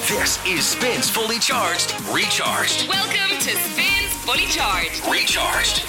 This is Spins Fully Charged, Recharged. Welcome to Spins Fully Charged. Recharged.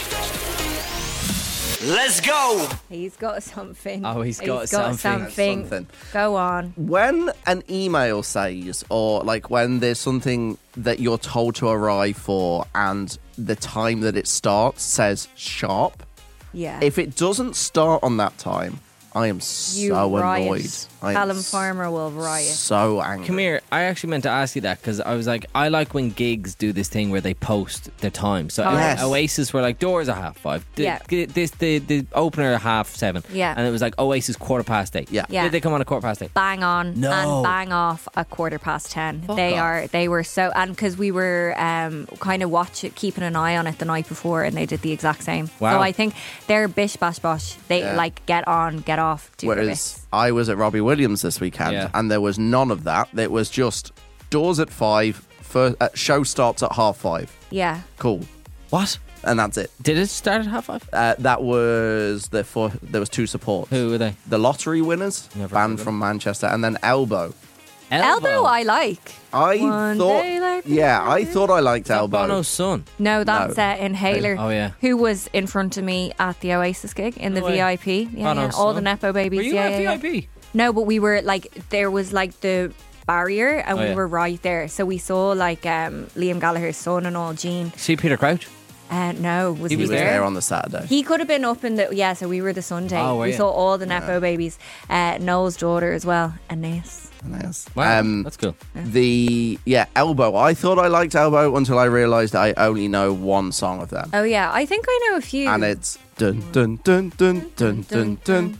Let's go. He's got something. Oh, he's got something. Go on. When an email says, or like when there's something that you're told to arrive for and the time that it starts says sharp, Yeah. if it doesn't start on that time, I am so annoyed. Callum Farmer will riot. So angry. Come here. I actually meant to ask you that because I was like, I like when gigs do this thing where they post their time. So Yes. Oasis were like doors at 5:30. The opener at 7:30. Yeah. And it was like Oasis 8:15. Yeah. Yeah. Did they come on at 8:15? Bang on No. and bang off at 10:15. Fuck They off. were so, and because we were kind of keeping an eye on it the night before, and they did the exact same. Wow. So I think they're bish bash bosh. They like get on, get off, do their Whereas bits. I was at Robbie Williams this weekend and there was none of that. It was just doors at 5, show starts at 5:30. Yeah. Cool. What? And that's it. Did it start at 5:30? That was there was 2 supports. Who were they? The lottery winners, Never heard band of from Manchester, and then Elbow. Elbow I like. I One thought, day like I thought I liked Is that Elbow. Bono's son. No, that's No. Inhaler. Oh, yeah. Who was in front of me at the Oasis gig in the No way. VIP. Yeah, Bono's all the son. Nepo babies. Were you yeah, at yeah, VIP? yeah. No, but we were like, there was like the barrier and Oh, we yeah. were right there. So we saw like Liam Gallagher's son and all, Gene. See Peter Crouch? No, was He he, He was there? there on the Saturday. He could have been up in the, so we were the Sunday. Oh, were we you? saw all the Nepo babies. Noel's daughter as well, Anais. Yes. Wow, that's cool. Elbow. I thought I liked Elbow until I realised I only know one song of them. Oh yeah, I think I know a few. And it's dun dun dun dun dun dun dun.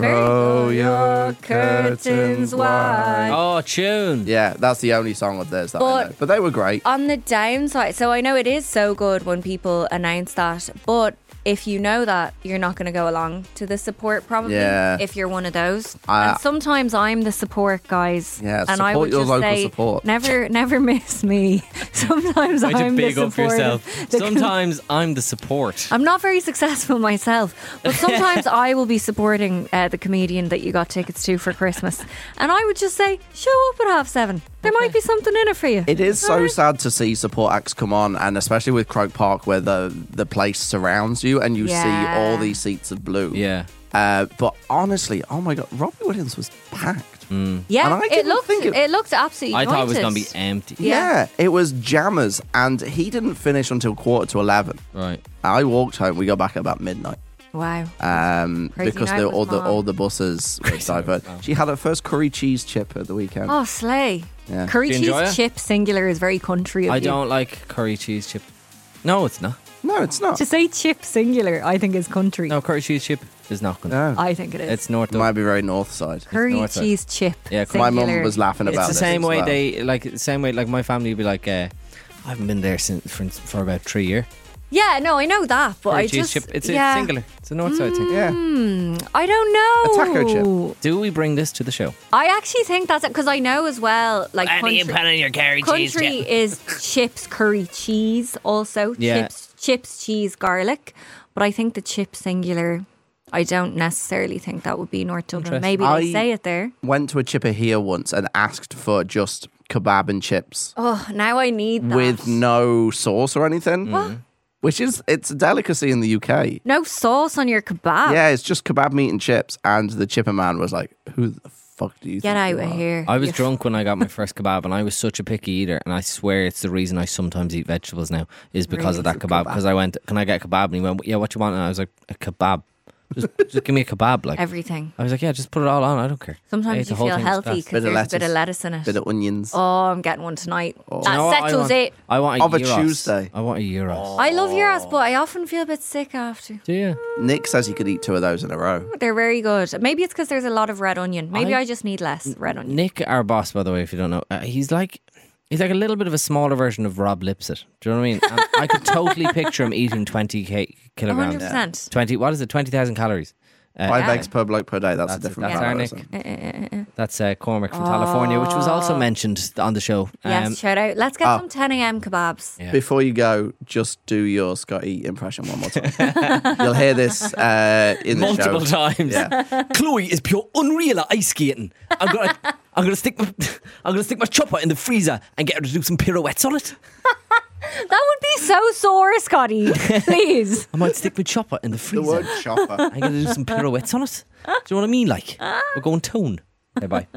Throw your curtains wide. Oh, tune. Yeah, that's the only song of theirs that I But- know. But they were great. On the downside, so I know it is so good when people announce that, but if you know that, you're not going to go along to the support probably. Yeah. If you're one of those, and sometimes I'm the support, guys. Yeah, and I support would your just local say, support. never miss me. Sometimes Way to I'm the big up support. yourself. Sometimes I'm the support. I'm not very successful myself, but sometimes I will be supporting the comedian that you got tickets to for Christmas, and I would just say, show up at 7:30. There might be something in it for you. It is so Alright. sad to see support acts come on, and especially with Croke Park, where the place surrounds you and you see Yeah. all these seats of blue. Yeah. But honestly, oh my God, Robbie Williams was packed. Yeah, And I it didn't looked think it looked absolutely. I thought it was anointed. going to be empty. Yeah. It was jammers, and he didn't finish until 11:15. Right. I walked home. We got back at about midnight. Wow. Because night with Mom. all the buses were diverted. She had her first curry cheese chip at the weekend. Oh, slay. Yeah. Curry Do you enjoy cheese it? chip singular is very country of I you. don't like curry cheese chip. No, it's not. No, it's not. To say chip singular, I think is country. No, curry cheese chip is not good. No. I think it is. It's North It Dublin. might be very north side. Curry north side. cheese chip. Yeah, My singular. mum was laughing about It's the this same as way well. they like my family would be like, I haven't been there for about 3 years. Yeah, no, I know that, but Curry I cheese just chip. It's yeah. a singular. It's a north side thing. Yeah. I don't know. A taco chip. Do we bring this to the show? I actually think that's it because I know as well. Like country, on your curry country is chips, curry, cheese. Also, Yeah. chips, cheese, garlic. But I think the chip singular. I don't necessarily think that would be North Dublin. Interesting. Maybe they I- say it there. Went to a chipper here once and asked for just kebab and chips Oh, now I need that. with no sauce or anything. What? Which it's a delicacy in the UK. No sauce on your kebab. Yeah, it's just kebab meat and chips. And the chipper man was like, "Who the fuck do you Get think out you of are?" here. I was You drunk when I got my first kebab, and I was such a picky eater, and I swear it's the reason I sometimes eat vegetables now is because of that kebab. Because I went, "Can I get a kebab?" And he went, "Yeah, what you want?" And I was like, "A kebab. Just give me a kebab." Like Everything. I was like, "Yeah, just put it all on. I don't care." I ate Sometimes the you whole feel thing, healthy it's because Bit of there's a bit of lettuce, lettuce in it. bit of onions. Oh, I'm getting one tonight. You That know what I settles want? it. I want Of a gyros. Tuesday. I want a gyros. I love your ass, but I often feel a bit sick after. Do you? Nick says he could eat 2 of those in a row. They're very good. Maybe it's because there's a lot of red onion. Maybe I- I just need less red onion. Nick, our boss, by the way, if you don't know, he's like a little bit of a smaller version of Rob Lipsett. Do you know what I mean? And I could totally picture him eating 20 kilograms. 100%. 20. What is it? 20,000 calories. 5 Yeah. eggs per bloke per day. That's a That's different our fella, Nick. isn't it? That's Cormac from California, which was also mentioned on the show. Yes, shout out. Let's get some 10 a.m. kebabs. Yeah. Before you go, just do your Scotty impression one more time. You'll hear this in the multiple show. times. Yeah. Chloe is pure unreal at ice skating. I'm gonna stick my chopper in the freezer and get her to do some pirouettes on it. That would be so sore, Scotty. Please. I might stick my chopper in the freezer. The word chopper. I'm gonna do some pirouettes on it. Do you know what I mean? Like, we're going tone. Okay, bye.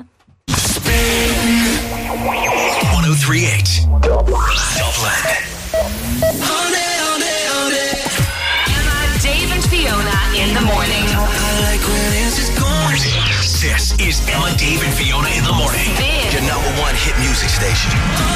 1038 Dublin. Emma, Dave and Fiona in the morning. This is Emma, Dave, and Fiona in the morning. Spin. Your number one hit music station.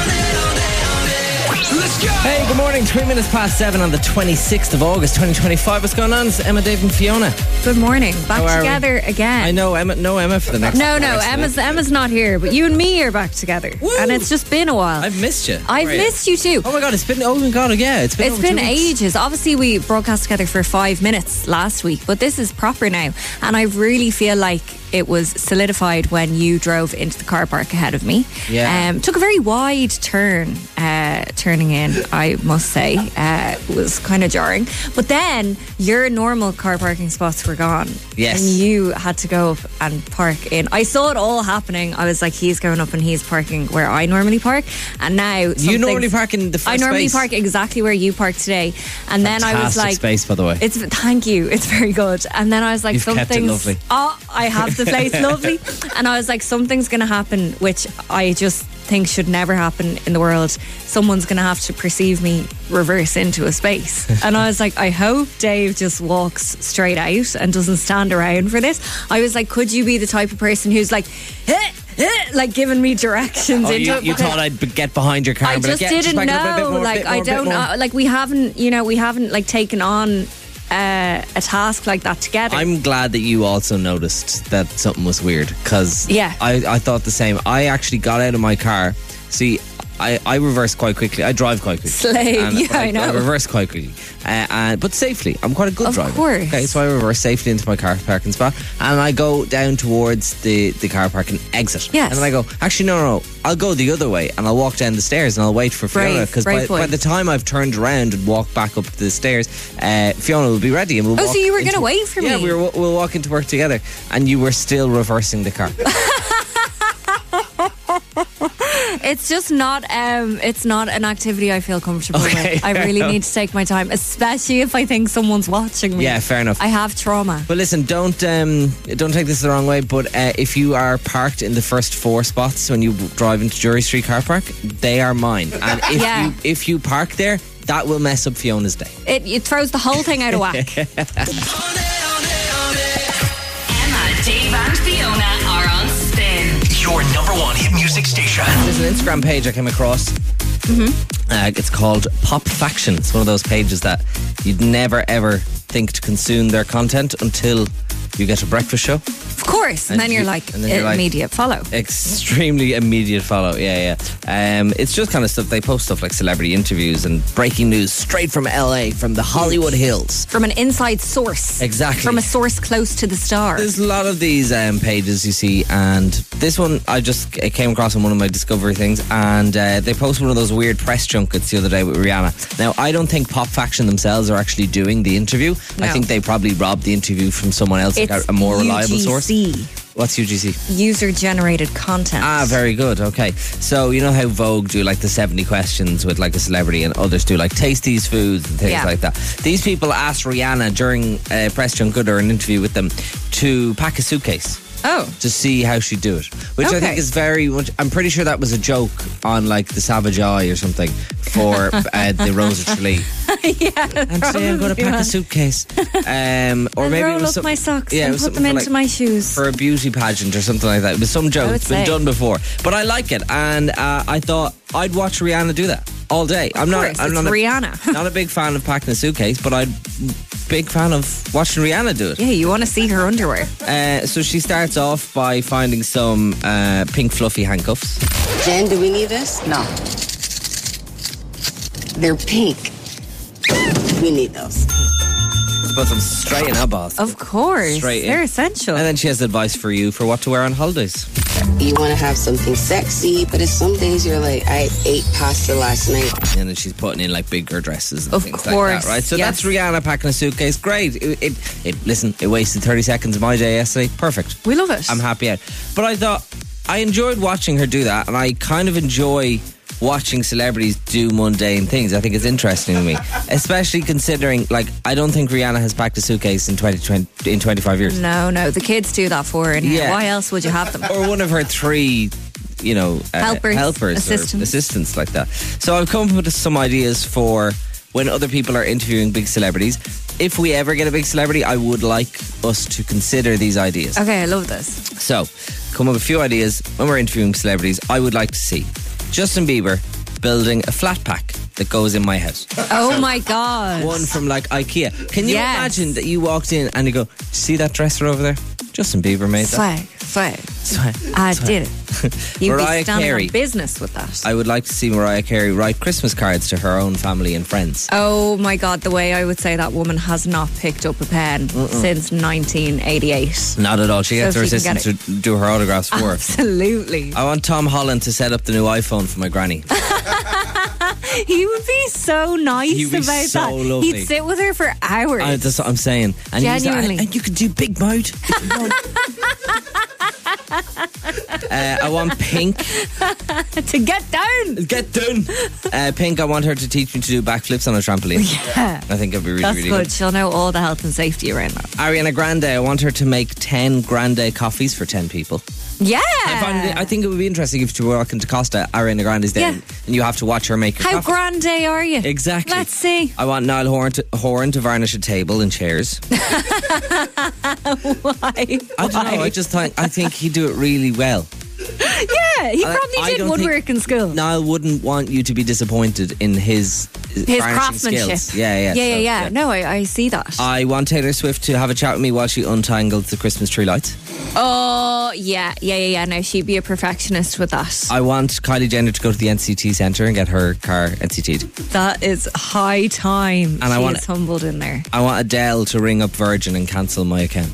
Let's go. Hey, good morning. 3 minutes past 7 on the 26th of August, 2025. What's going on? It's Emma, Dave, and Fiona. Good morning. How Back are together again. I know Emma. No Emma for the next. No, rest of Emma's not here, but you and me are back together. Woo. And it's just been a while. I've missed you. I've missed you too. Oh my god, it's been. Oh my god, yeah, it's been. It's over been 2 weeks. ages. Obviously, we broadcast together for 5 minutes last week, but this is proper now. And I really feel like it was solidified when you drove into the car park ahead of me. Yeah. Took a very wide turn, turning in, I must say. It was kind of jarring. But then your normal car parking spots were gone. Yes. And you had to go up and park in. I saw it all happening. I was like, he's going up and he's parking where I normally park. And now You normally park in the first I normally space. park exactly where you park today. And then I was Fantastic like, space, by the way. Thank you. It's very good. And then I was like, You've kept it something's lovely. Oh, I have the place lovely. And I was like, something's going to happen, which I just think should never happen in the world. Someone's going to have to perceive me reverse into a space. And I was like, I hope Dave just walks straight out and doesn't stand around for this. I was like, could you be the type of person who's like, like giving me directions into it? You Because thought I'd get behind your car. I and be just like, yeah, didn't back up a bit know. more, Like, bit I more, bit don't more. know. Like, we haven't like taken on a task like that together. I'm glad that you also noticed that something was weird, because Yeah. I thought the same. I actually got out of my car. See, I reverse quite quickly. I drive quite quickly. Slave, yeah, but I know. I reverse quite quickly, but safely. I'm quite a good Of driver. course. Okay, so I reverse safely into my car parking spot, and I go down towards the car park and exit. Yes. And then I go, actually, no. I'll go the other way, and I'll walk down the stairs, and I'll wait for Fiona, because brave boy. by the time I've turned around and walked back up the stairs, Fiona will be ready, and we'll. Oh, walk so you were into- gonna wait for Yeah, me? we'll walk into work together, and you were still reversing the car. It's just not. It's not an activity I feel comfortable Okay, with. I fair really enough. need to take my time, especially if I think someone's watching me. Yeah, fair enough. I have trauma. But listen, don't take this the wrong way. But if you are parked in the first 4 spots when you drive into Drury Street car park, they are mine. And Yeah. if you park there, that will mess up Fiona's day. It throws the whole thing out of whack. Emma, Dave and Fiona are on Spin. Your number one hit music station. There's an Instagram page I came across. It's called Pop Faction. It's one of those pages that you'd never ever think to consume their content until you get a breakfast show. Of course. And then you're like, immediate follow. Extremely immediate follow. Yeah. It's just kind of stuff. They post stuff like celebrity interviews and breaking news straight from LA, from the Hollywood Hills. From an inside source. Exactly. From a source close to the star. There's a lot of these pages you see, and this one it came across on one of my Discovery things, and they posted one of those weird press junkets the other day with Rihanna. Now, I don't think Pop Faction themselves are actually doing the interview. No. I think they probably robbed the interview from someone else, It's a more reliable source. UGC. What's UGC? User generated content. Very good. Okay. So, you know how Vogue do like the 70 questions with like a celebrity, and others do like taste these foods and things Yeah. like that. These people asked Rihanna during a press junket or an interview with them to pack a suitcase Oh. to see how she'd do it, which I Okay. think is very much. I'm pretty sure that was a joke on like the Savage Eye or something for the Rose of Tralee. And today I'm going to pack a suitcase, or And maybe roll it was up some- my socks yeah, it and was put something them for, into like, my shoes. for a beauty pageant or something like that. It was some joke. would It's been say. done before, but I like it, and I thought I'd watch Rihanna do that all day. I'm course, it's Rihanna. not a big fan of packing a suitcase, but I'm big fan of watching Rihanna do it. Yeah, you want to see her underwear. So she starts off by finding some pink fluffy handcuffs. Jen, do we need this? No. They're pink. We need those. Put them straight in her balls. Of course. Straight in. They're essential. And then she has advice for you for what to wear on holidays. You want to have something sexy, but it's some days you're like, I ate pasta last night. And then she's putting in like bigger dresses and Of things like course, that, right? So yes. that's Rihanna packing a suitcase. Great. Listen, it wasted 30 seconds of my day yesterday. Perfect. We love it. I'm happy out. But I thought, I enjoyed watching her do that, and I kind of enjoy watching celebrities do mundane things. I think it's interesting to me, especially considering, like, I don't think Rihanna has packed a suitcase in 25 years. No, the kids do that for her. And why else would you have them? Or one of her 3, helpers assistants. or assistants like that. So I've come up with some ideas for when other people are interviewing big celebrities. If we ever get a big celebrity, I would like us to consider these ideas. Okay, I love this. So, come up with a few ideas when we're interviewing celebrities. I would like to see Justin Bieber building a flat pack that goes in my house. Oh my God. One from like IKEA. Can you imagine that you walked in and you go, see that dresser over there? Justin Bieber made that. Swag. I did it. You'd Mariah be standing Carey. on business with that. I would like to see Mariah Carey write Christmas cards to her own family and friends. Oh my God, the way I would say that woman has not picked up a pen since 1988. Not at all. She gets her she can assistant to do her autographs for her. Absolutely. I want Tom Holland to set up the new iPhone for my granny. He would be so nice He'd be about so that. lovely. He'd sit with her for hours. That's what I'm saying. And Genuinely. and you could do Big Mode if you want. I want Pink. To get down. Get done. Pink, I want her to teach me to do backflips on a trampoline. Yeah. I think it'd be really, That's really good. She'll know all the health and safety around that. Ariana Grande, I want her to make 10 grande coffees for 10 people. Yeah. I think it would be interesting if you were walking to Costa, Ariana Grande's there, and you have to watch her make your How coffee. grande are you? Exactly. Let's see. I want Niall Horan to varnish a table and chairs. Why? I don't know. I think he'd do it really well. Yeah, he probably I did don't woodwork in school. Niall wouldn't want you to be disappointed in his varnishing craftsmanship. skills. Yeah. Yeah. No, I see that. I want Taylor Swift to have a chat with me while she untangles the Christmas tree lights. Oh, yeah. No, she'd be a perfectionist with that. I want Kylie Jenner to go to the NCT Centre and get her car NCT'd. That is high time. And she is humbled in there. I want Adele to ring up Virgin and cancel my account.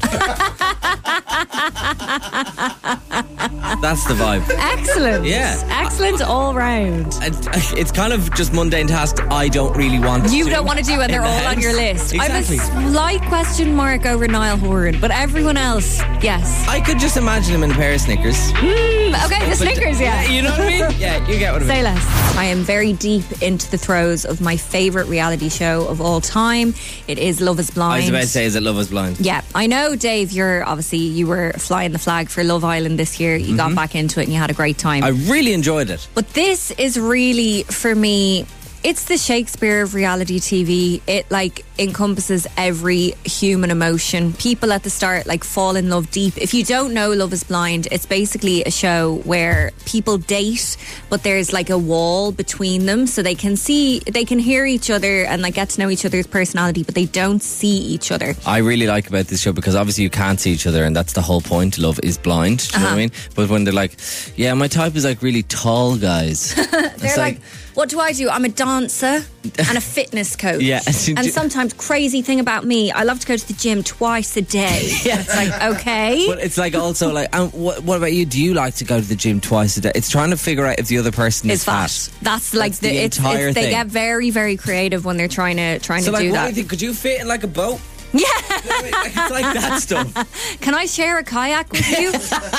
That's the vibe. Excellent. Yeah. Excellent all round. It's kind of just mundane tasks I don't really want to do. You don't want to do, and they're all on your list. Exactly. I have a slight question mark over Niall Horan, but everyone else, yes. I could just imagine him in a pair of Snickers. Okay, the Snickers, yeah. You know what I mean? Yeah, you get what I mean. Say less. I am very deep into the throes of my favourite reality show of all time. It is Love is Blind. I was about to say, is it Love is Blind? Yeah, I know, Dave, you were flying the flag for Love Island this year. You got back into it and you had a great time. I really enjoyed it. But this is really, for me, it's the Shakespeare of reality TV. It encompasses every human emotion. People at the start fall in love deep. If you don't know Love is Blind, it's basically a show where people date, but there's a wall between them, so they can hear each other and get to know each other's personality, but they don't see each other. I really like about this show because obviously you can't see each other, and that's the whole point. Love is blind. Do you know what I mean? But when they're yeah, my type is really tall guys. They're what do I do? I'm a dancer and a fitness coach. Yeah. And sometimes, crazy thing about me, I love to go to the gym twice a day. Yeah. It's okay. But it's also what about you? Do you like to go to the gym twice a day? It's trying to figure out if the other person is fat. That's the entire thing. They get very, very creative when they're trying to do what that. Do you think? Could you fit in a boat? Yeah. It's that stuff. Can I share a kayak with you?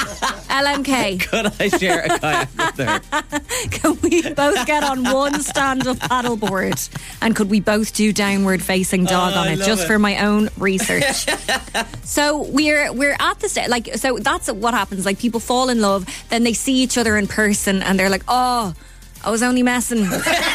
LMK. Could I share a kayak with her? Can we both get on one stand-up paddleboard? And could we both do downward facing dog on it, just for my own research? So we're at the stage, so that's what happens. People fall in love, then they see each other in person, and they're oh, I was only messing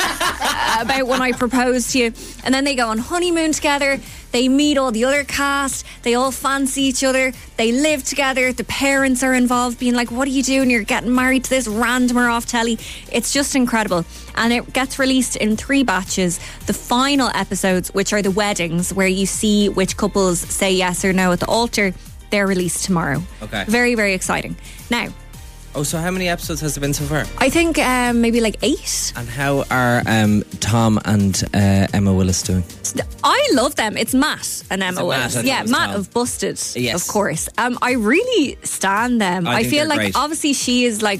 about when I proposed to you. And then they go on honeymoon together. They meet all the other cast. They all fancy each other. They live together. The parents are involved, being what are you doing? You're getting married to this randomer off telly. It's just incredible. And it gets released in 3 batches. The final episodes, which are the weddings, where you see which couples say yes or no at the altar, they're released tomorrow. Okay. Very, very exciting. Now, so how many episodes has there been so far? I think maybe 8. And how are Tom and Emma Willis doing? I love them. It's Matt and Emma Willis. Matt Matt of Busted, yes. of course. I really stan them. I think feel they're great. obviously she is a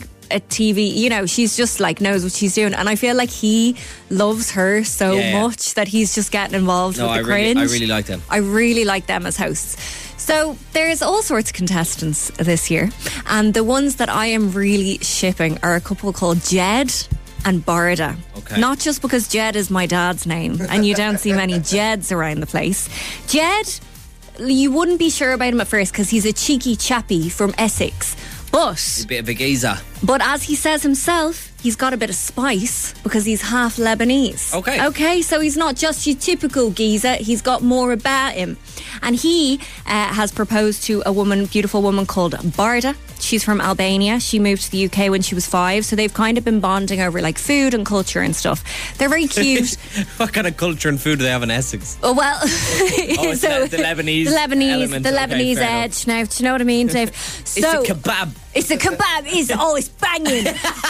TV, she's just knows what she's doing, and I feel he loves her so much that he's just getting involved with the cringe. I really like them. I really like them as hosts. So there's all sorts of contestants this year, and the ones that I am really shipping are a couple called Jed and Barda. Okay. Not just because Jed is my dad's name, and you don't see many Jeds around the place. Jed, you wouldn't be sure about him at first because he's a cheeky chappy from Essex. A bit of a geezer. But as he says himself, he's got a bit of spice because he's half Lebanese. Okay, so he's not just your typical geezer. He's got more about him. And he has proposed to a beautiful woman called Barda. She's from Albania. She moved to the UK when she was 5. So they've kind of been bonding over like food and culture and stuff. They're very cute. What kind of culture and food do they have in Essex? Oh, well. It's the Lebanese element. The Lebanese Okay, edge. Now, do you know what I mean, Dave? It's a kebab. It's a kebab. It's banging.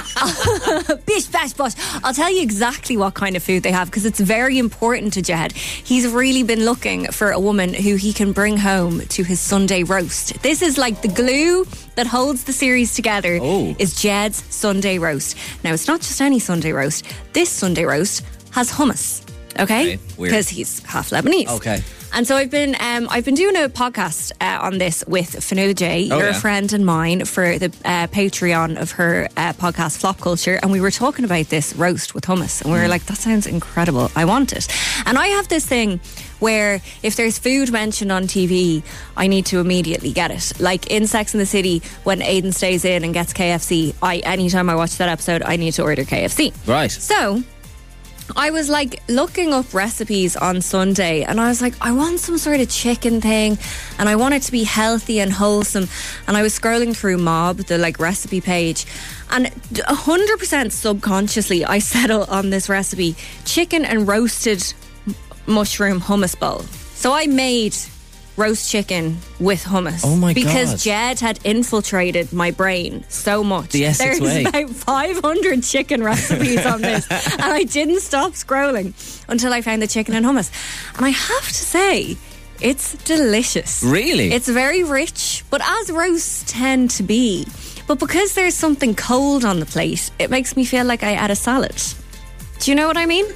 Bish, bash, bosh. I'll tell you exactly what kind of food they have because it's very important to Jed. He's really been looking for a woman who he can bring home to his Sunday roast. This is like the glue that holds the series together is Jed's Sunday roast. Now, it's not just any Sunday roast. This Sunday roast has hummus. Okay? Because he's half Lebanese. Okay. And so I've been doing a podcast on this with Fionnuala J. You're a friend and mine for the Patreon of her podcast Flop Culture, and we were talking about this roast with hummus, and we were like, that sounds incredible. I want it. And I have this thing where if there's food mentioned on TV, I need to immediately get it. Like in Sex and the City, when Aidan stays in and gets KFC, anytime I watch that episode, I need to order KFC. Right. So I was like looking up recipes on Sunday, and I was like, I want some sort of chicken thing, and I want it to be healthy and wholesome. And I was scrolling through Mob, the like recipe page, and 100% subconsciously I settled on this recipe: chicken and roasted mushroom hummus bowl. So I made roast chicken with hummus. Oh my God. Because Jed had infiltrated my brain so much. The Essex way. There's about 500 chicken recipes on this, and I didn't stop scrolling until I found the chicken and hummus. And I have to say, it's delicious. Really? It's very rich, but as roasts tend to be. But because there's something cold on the plate, it makes me feel like I ate a salad. Do you know what I mean?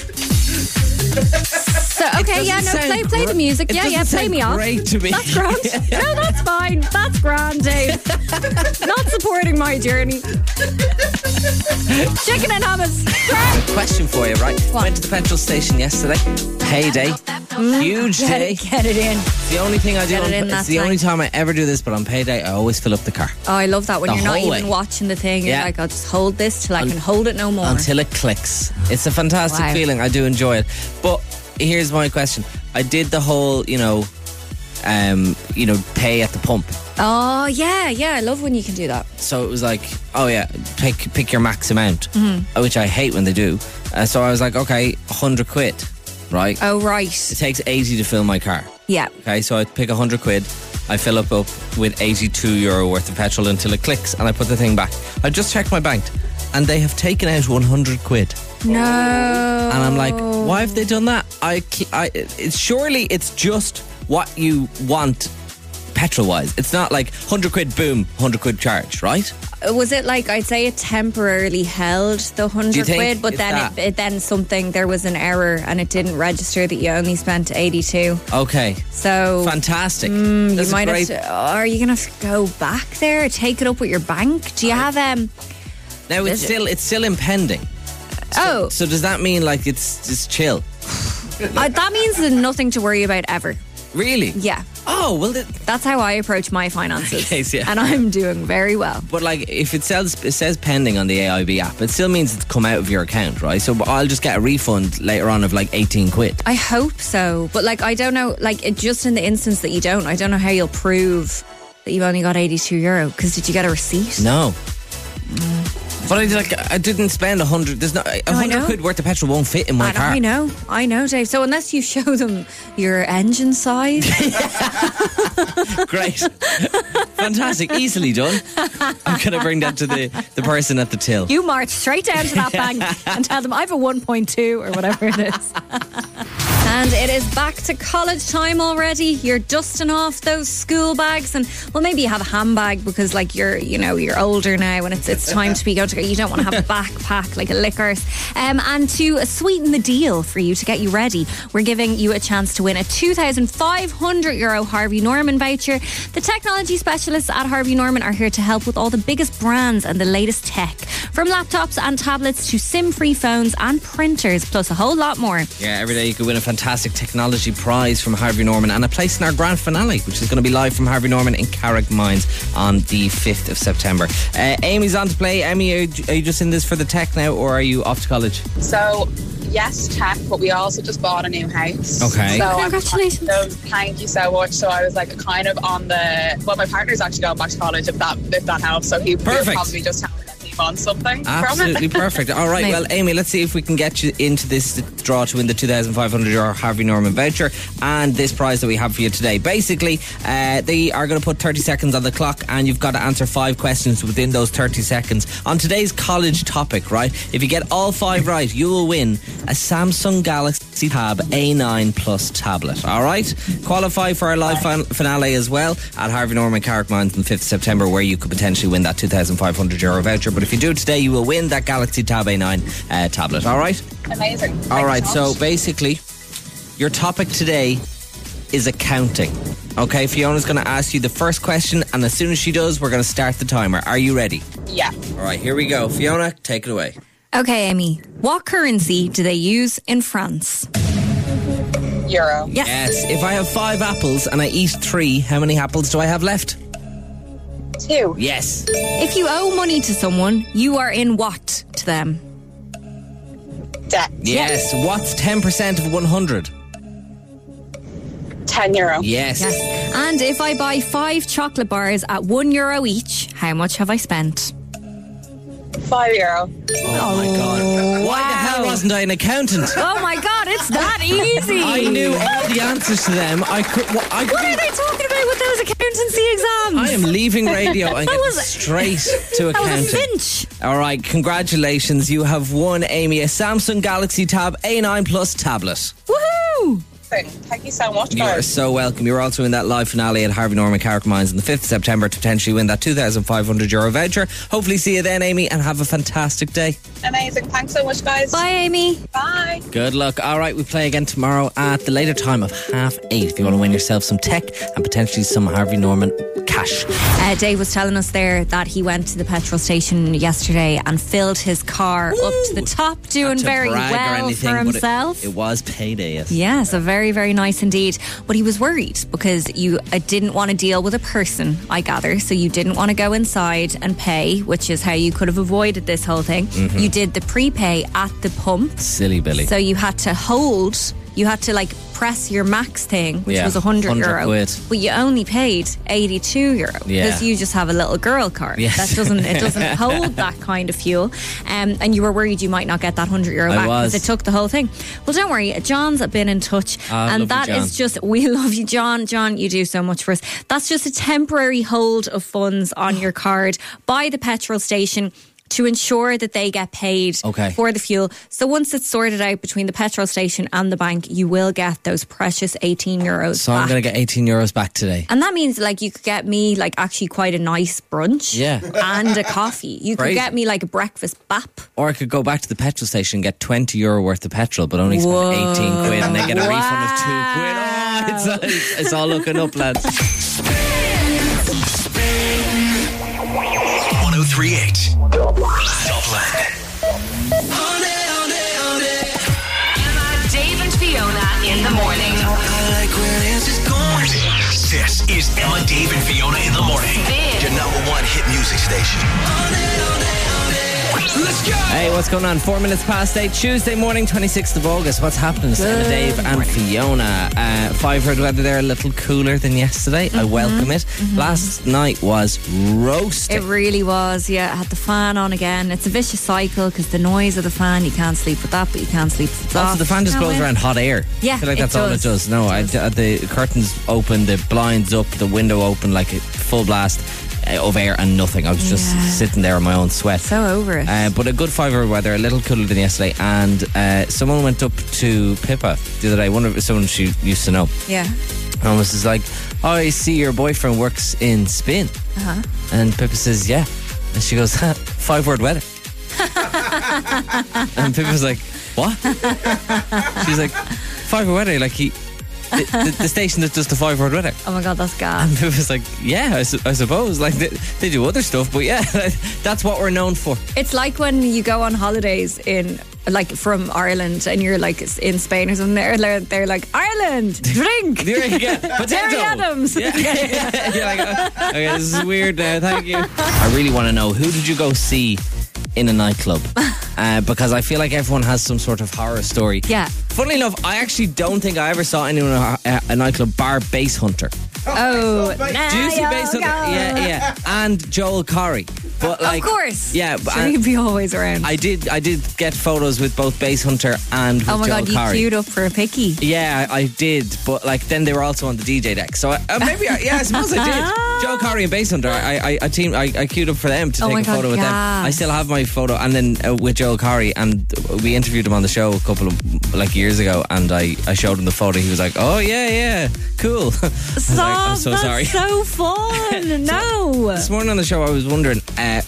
So, okay, play the music. Play me off. Great to me. That's grand. No, that's fine. That's grand, Dave. Not supporting my journey. Chicken and hummus. Question for you, right? Went to the petrol station yesterday. Payday. Huge day. Get it in. The only thing I do, It's the only time I ever do this, but on payday, I always fill up the car. Oh, I love that when The you're not whole even way. watching the thing. You're like, I'll just hold this till I can hold it no more. Until it clicks. It's a fantastic Wow. feeling. I do enjoy it. But here's my question. I did the whole, pay at the pump. Oh, yeah. I love when you can do that. So it was like, pick your max amount, which I hate when they do. So I was like, okay, 100 quid, right? Oh, right. It takes 80 to fill my car. Yeah. Okay, so I pick 100 quid, I fill up with €82 worth of petrol until it clicks, and I put the thing back. I just checked my bank, and they have taken out 100 quid. No. And I'm like, why have they done that? Surely it's just what you want petrol-wise. It's not like 100 quid, boom, 100 quid charge, right? Was it like, I'd say it temporarily held the 100 think quid, but it's then that? there was an error and it didn't register that you only spent 82. Okay. So Fantastic. you That's might great. have to, are you going to have to go back there, take it up with your bank? Do you have Now it's still impending. Oh. So does that mean like it's just chill? That means there's nothing to worry about ever. Really? Yeah. Oh, well, That's how I approach my finances. Okay, yeah. And I'm doing very well. but like if it says pending on the AIB app, it still means it's come out of your account, right? So I'll just get a refund later on of like 18 quid. I hope so. But like, I don't know, like just in the instance that you don't, I don't know how you'll prove that you only got €82. Because did you get a receipt? No. But I didn't spend 100. There's not 100 quid worth of petrol won't fit in my car. I know, Dave. So unless you show them your engine size, Great, fantastic, easily done. I'm gonna bring that to the person at the till. you march straight down to that bank and tell them I have a 1.2 or whatever it is. And it is back to college time already. You're dusting off those school bags, and well, maybe you have a handbag because, like, you're older now, and it's time to be going to go. You don't want to have a backpack like a lickers. And to sweeten the deal for you, to get you ready, we're giving you a chance to win a €2,500 Harvey Norman voucher. The technology specialists at Harvey Norman are here to help with all the biggest brands and the latest tech, from laptops and tablets to SIM-free phones and printers, plus a whole lot more. Yeah, every day you could win a fantastic technology prize from Harvey Norman and a place in our grand finale, which is going to be live from Harvey Norman in Carrickmines on the 5th of September. Amy's on to play. Amy, are you just in this for the tech now, or are you off to college? So, yes, tech, but we also just bought a new house. Okay. So Congratulations. Thank you so much. So I was like kind of on the... Well, my partner's actually going back to college, if that helps. So he'll probably just have to on something. Absolutely perfect. All right, well, Amy, let's see if we can get you into this draw to win the €2,500 Harvey Norman voucher and this prize that we have for you today. Basically, they are going to put 30 seconds on the clock, and you've got to answer 5 questions within those 30 seconds on today's college topic, right? If you get all 5 right, you will win a Samsung Galaxy Tab A9 Plus tablet. All right? Qualify for our live finale as well at Harvey Norman Carrickmines on the 5th of September, where you could potentially win that €2,500 voucher. But if you do it today, you will win that Galaxy Tab A9 tablet. All right? Amazing. All right, so basically, your topic today is accounting. Okay, Fiona's going to ask you the first question, and as soon as she does, we're going to start the timer. Are you ready? Yeah. All right, here we go. Fiona, take it away. Okay, Amy, what currency do they use in France? Euro. Yes. If I have 5 apples and I eat 3, how many apples do I have left? 2. Yes. If you owe money to someone, you are in what to them? Debt. Yes. What's 10% of 100? €10. Yes. Yes. And if I buy 5 chocolate bars at €1 each, how much have I spent? €5. Oh my God. Why the hell wasn't I an accountant? Oh my God, it's that easy. I knew all the answers to them. What are they talking about with those accountancy exams? I am leaving radio and getting straight to accounting. That was a cinch. All right, congratulations. You have won, Amy, a Samsung Galaxy Tab A9 Plus tablet. Woohoo! Thank you so much, You are guys. so welcome. You're also in that live finale at Harvey Norman Carrickmines on the 5th of September to potentially win that €2,500 voucher. Hopefully see you then, Amy, and have a fantastic day. Amazing. Thanks so much, guys. Bye, Amy. Bye. Good luck. All right, we play again tomorrow at the later time of 8:30 if you want to win yourself some tech and potentially some Harvey Norman cash. Dave was telling us there that he went to the petrol station yesterday and filled his car up to the top, doing Not to very brag or well anything, for but himself. It was payday, yes. Yeah, so very, very nice indeed. But he was worried because you didn't want to deal with a person, I gather. So you didn't want to go inside and pay, which is how you could have avoided this whole thing. Mm-hmm. You did the prepay at the pump. Silly Billy. So you had to like press your max thing, which Yeah, was €100. £100. But you only paid €82 Yeah. because you just have a little girl car. Yes. That doesn't hold that kind of fuel. And you were worried you might not get that €100 I back was. because it took the whole thing. Well, don't worry, John's been in touch, love and you, that John. is just, we love you, John. John, you do so much for us. That's just a temporary hold of funds on your card by the petrol station to ensure that they get paid for the fuel. So once it's sorted out between the petrol station and the bank, you will get those precious €18 So back. I'm going to get €18 back today. And that means like you could get me like actually quite a nice brunch. Yeah. And a coffee. You could Great. get me like a breakfast bap. Or I could go back to the petrol station and get €20 worth of petrol, but only spend Whoa. 18 quid and then get a refund of Wow. £2. Oh, it's all looking up, lads. 1038 Dublin. Emma, Dave and Fiona in the morning. This is Emma, Dave and Fiona in the morning. Big. Your #1 hit music station. Let's go! Hey, what's going on? 4 minutes past 8, Tuesday morning, 26th of August. What's happening? Emma, Dave and Fiona. 5 heard weather there, a little cooler than yesterday. I welcome it. Last night was roasting. It really was, yeah. I had the fan on again. It's a vicious cycle because the noise of the fan, you can't sleep with that, but you can't sleep with Also, off. the fan just Now blows when- around hot air. Yeah, I feel like it that's all it does. does. No, the curtains open, the blinds up, the window open like a full blast. of air and nothing. I was just sitting there in my own sweat. So over it. But a good 5 hour weather, a little cooler than yesterday. And someone went up to Pippa the other day. One of someone she used to know. Yeah. And was just like, "Oh, I see your boyfriend works in Spin." And Pippa says, "Yeah." And she goes, 5 word weather. And Pippa's like, "What?" She's like, 5 word weather, like the station that does the 5 word weather. Oh my God, that's gas. And Pippa's like, "Yeah, I suppose. Like they do other stuff, but yeah, that's what we're known for." It's like when you go on holidays from Ireland and you're like in Spain or something. They're like, "Ireland, drink, potato, Terry Adams." Yeah. You're like, "Okay, this is weird now. Thank you." I really want to know, who did you go see in a nightclub? Because I feel like everyone has some sort of horror story. Yeah. Funnily enough, I actually don't think I ever saw anyone in a nightclub bar Bass Hunter. Oh, Do you see Bass Hunter? Yeah. And Joel Corry. But like, of course. Yeah. Sure, he'd be always around. I did get photos with both Bass Hunter and with oh my Joel God, you Corry. queued up for a picky. Yeah, I did. But like, then they were also on the DJ deck. So I suppose I did. Joel Corry and Bass Hunter. I queued up for them to take a photo with them. I still have my photo, and then with Joel Corry, and we interviewed him on the show a couple of years ago, and I showed him the photo. He was like, "Oh yeah, cool." I'm so sorry. So fun. No. This morning on the show, I was wondering,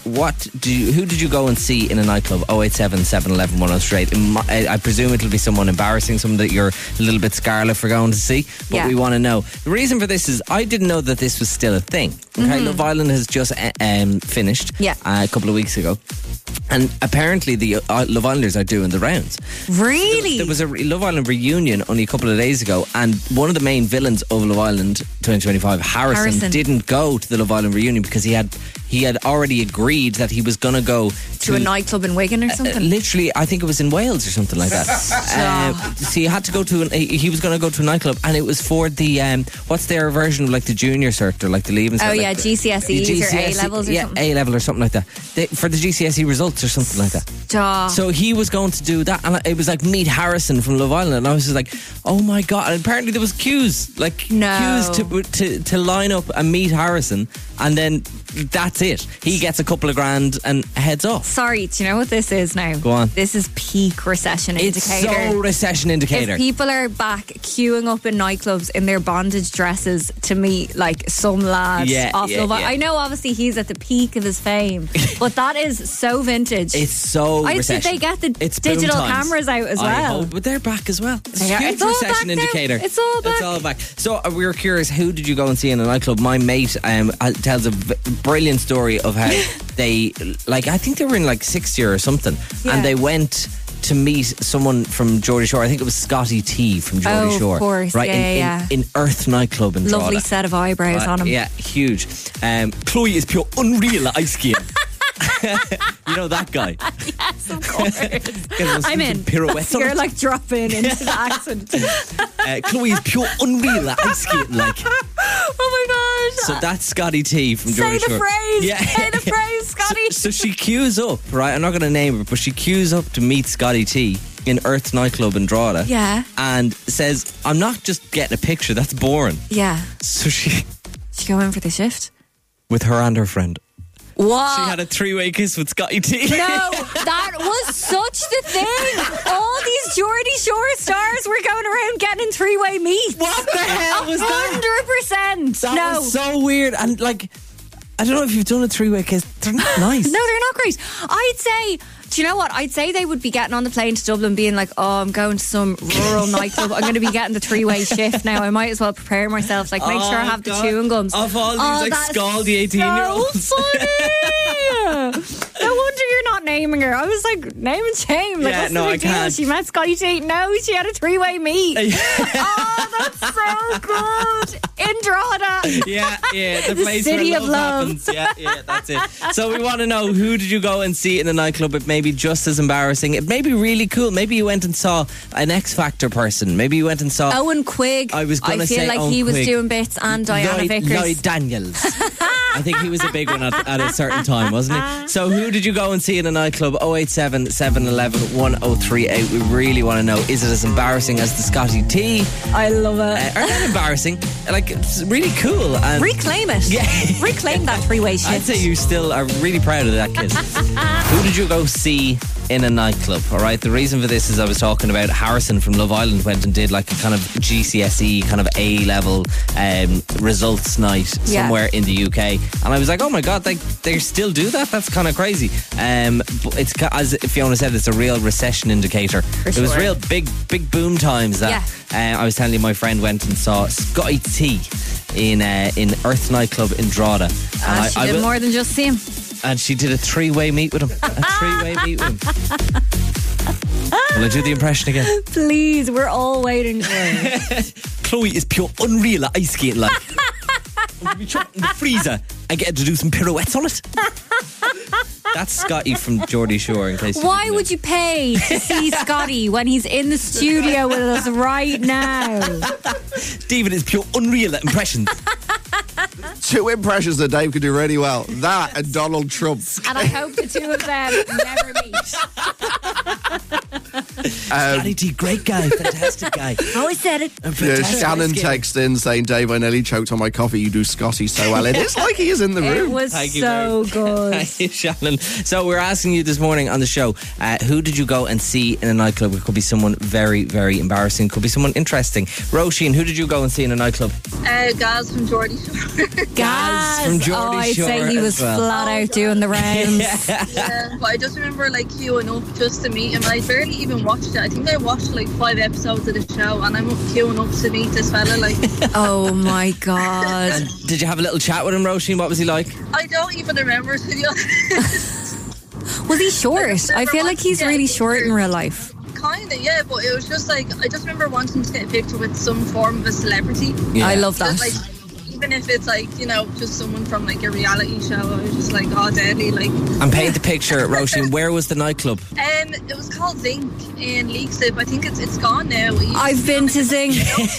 who did you go and see in a nightclub? 087 711 1038. I presume it'll be someone embarrassing, someone that you're a little bit scarlet for going to see, but we want to know. The reason for this is I didn't know that this was still a thing. Okay, Love Island has just finished a couple of weeks ago. And apparently the Love Islanders are doing the rounds. Really? There was a Love Island reunion only a couple of days ago, and one of the main villains of Love Island 2025, Harrison, didn't go to the Love Island reunion because he had already agreed that he was going to go to a nightclub in Wigan or something. Literally, I think it was in Wales or something like that. So he had to go to he was going to go to a nightclub, and it was for the what's their version of like the junior cert or like the leaving cert. Oh yeah, GCSEs or A levels or something. A level or something like that. For the GCSE results or something like that. So he was going to do that, and it was like meet Harrison from Love Island, and I was just like, oh my God! And apparently there was queues to line up and meet Harrison, and then that's it. He gets a couple of grand and heads off. Sorry, do you know what this is now? Go on. This is peak recession indicator. It's so recession indicator. If people are back queuing up in nightclubs in their bondage dresses to meet like some lad off Love Island. I know obviously he's at the peak of his fame, but that is so vintage. It's so recession. I think they get the digital cameras out as well. But they're back as well. It's a huge it's all recession back indicator. Now. It's all back. It's all back. So we were curious, who did you go and see in a nightclub? My mate tells a brilliant story of how they, like, I think they were in like 6th year or something, and they went to meet someone from Geordie Shore. I think it was Scotty T from Geordie Shore. Of course, right? In Earth nightclub in Drogheda. Lovely set of eyebrows on him. Yeah, huge. Chloe is pure unreal at ice skating. You know that guy? Yes, of course. I'm in. Pirouettes. You're like dropping into the accent. Chloe is pure unreal at ice skating, like. Oh my God. So that's Scotty T from Geordie Shore. Say the phrase. Yeah. Say the phrase, Scotty. So she queues up, right? I'm not going to name her, but she queues up to meet Scotty T in Earth nightclub in Drogheda. Yeah. And says, I'm not just getting a picture, that's boring. Yeah. So she go in for the shift? With her and her friend. What? She had a 3-way kiss with Scotty T. No, that was such the thing. All these Geordie Shore stars were going around getting in 3-way meets. What the hell was that? 100%. That was so weird. And like, I don't know if you've done a 3-way kiss. They're not nice. No, they're not great. I'd say, do you know what? I'd say they would be getting on the plane to Dublin being like, oh, I'm going to some rural nightclub. I'm going to be getting the 3-way shift now. I might as well prepare myself. Like, make sure I have the chewing gums. Of all these, like, scaldy 18-year-olds. So funny. No wonder you're not naming her. I was like, name and shame. Like, what's the big deal? She met Scotty T. No, she had a 3-way meet. Oh, that's so good. In Drogheda. Yeah. The place city where of love happens. Yeah, that's it. So we want to know, who did you go and see in a nightclub? It may be just as embarrassing. It may be really cool. Maybe you went and saw an X Factor person. Maybe you went and saw Owen Quigg. I feel like he was doing bits, and Diana Vickers. Lloyd Daniels. I think he was a big one at a certain time, wasn't he? So who did you go and see in a nightclub? 087 711 1038. We really want to know, is it as embarrassing as the Scotty T? I love it. Are they embarrassing? Like, it's really cool. And Reclaim it. Yeah. Reclaim that three-way shift. I'd say you still are really proud of that kid. Who did you go see in a nightclub? All right, the reason for this is I was talking about Harrison from Love Island went and did like a kind of GCSE kind of A-level results night somewhere in the UK, and I was like, oh my god, they still do that? That's kind of crazy. But it's, as Fiona said, it's a real recession indicator. It was real big boom times that I was telling you, my friend went and saw Scotty T in Earth nightclub in Drogheda. And she did more than just see him. And she did a three-way meet with him. Will I do the impression again? Please, we're all waiting for it. Chloe is pure unreal at ice skating, like. We'll be chucked in the freezer and get her to do some pirouettes on it. That's Scotty from Geordie Shore, in case. Why would you pay to see Scotty when he's in the studio with us right now? David is pure unreal at impressions. 2 impressions that Dave could do really well. That and Donald Trump. And I hope the two of them never meet. Scotty T, great guy, fantastic guy. Always said it. Shannon texted in saying, Dave, I nearly choked on my coffee. You do Scotty so well. It is like he is in the room. It was so good. Thank you, Shannon. So we're asking you this morning on the show, who did you go and see in a nightclub? It could be someone very, very embarrassing. Could be someone interesting. Roisin, who did you go and see in a nightclub? Gaz from Geordie Shore. Gaz from Geordie I'd Shore say he was flat out doing the rounds. Yeah, but I just remember like queuing up just to meet him. I barely even watched it. I think I watched like 5 episodes of the show, and I'm queuing up to meet this fella. Like, oh my god! And did you have a little chat with him, Roisin? What was he like? I don't even remember, to be honest. Was he short? I feel like he's really short in real life. Kinda, yeah, but it was just like, I just remember wanting to get a picture with some form of a celebrity. Yeah. I love that. Just, like, even if it's like, you know, just someone from like a reality show, I was just like, oh, deadly, like. And paint the picture, Roisin. Where was the nightclub? It was called Zinc in Leixlip. I think it's gone now. I've been to Zinc.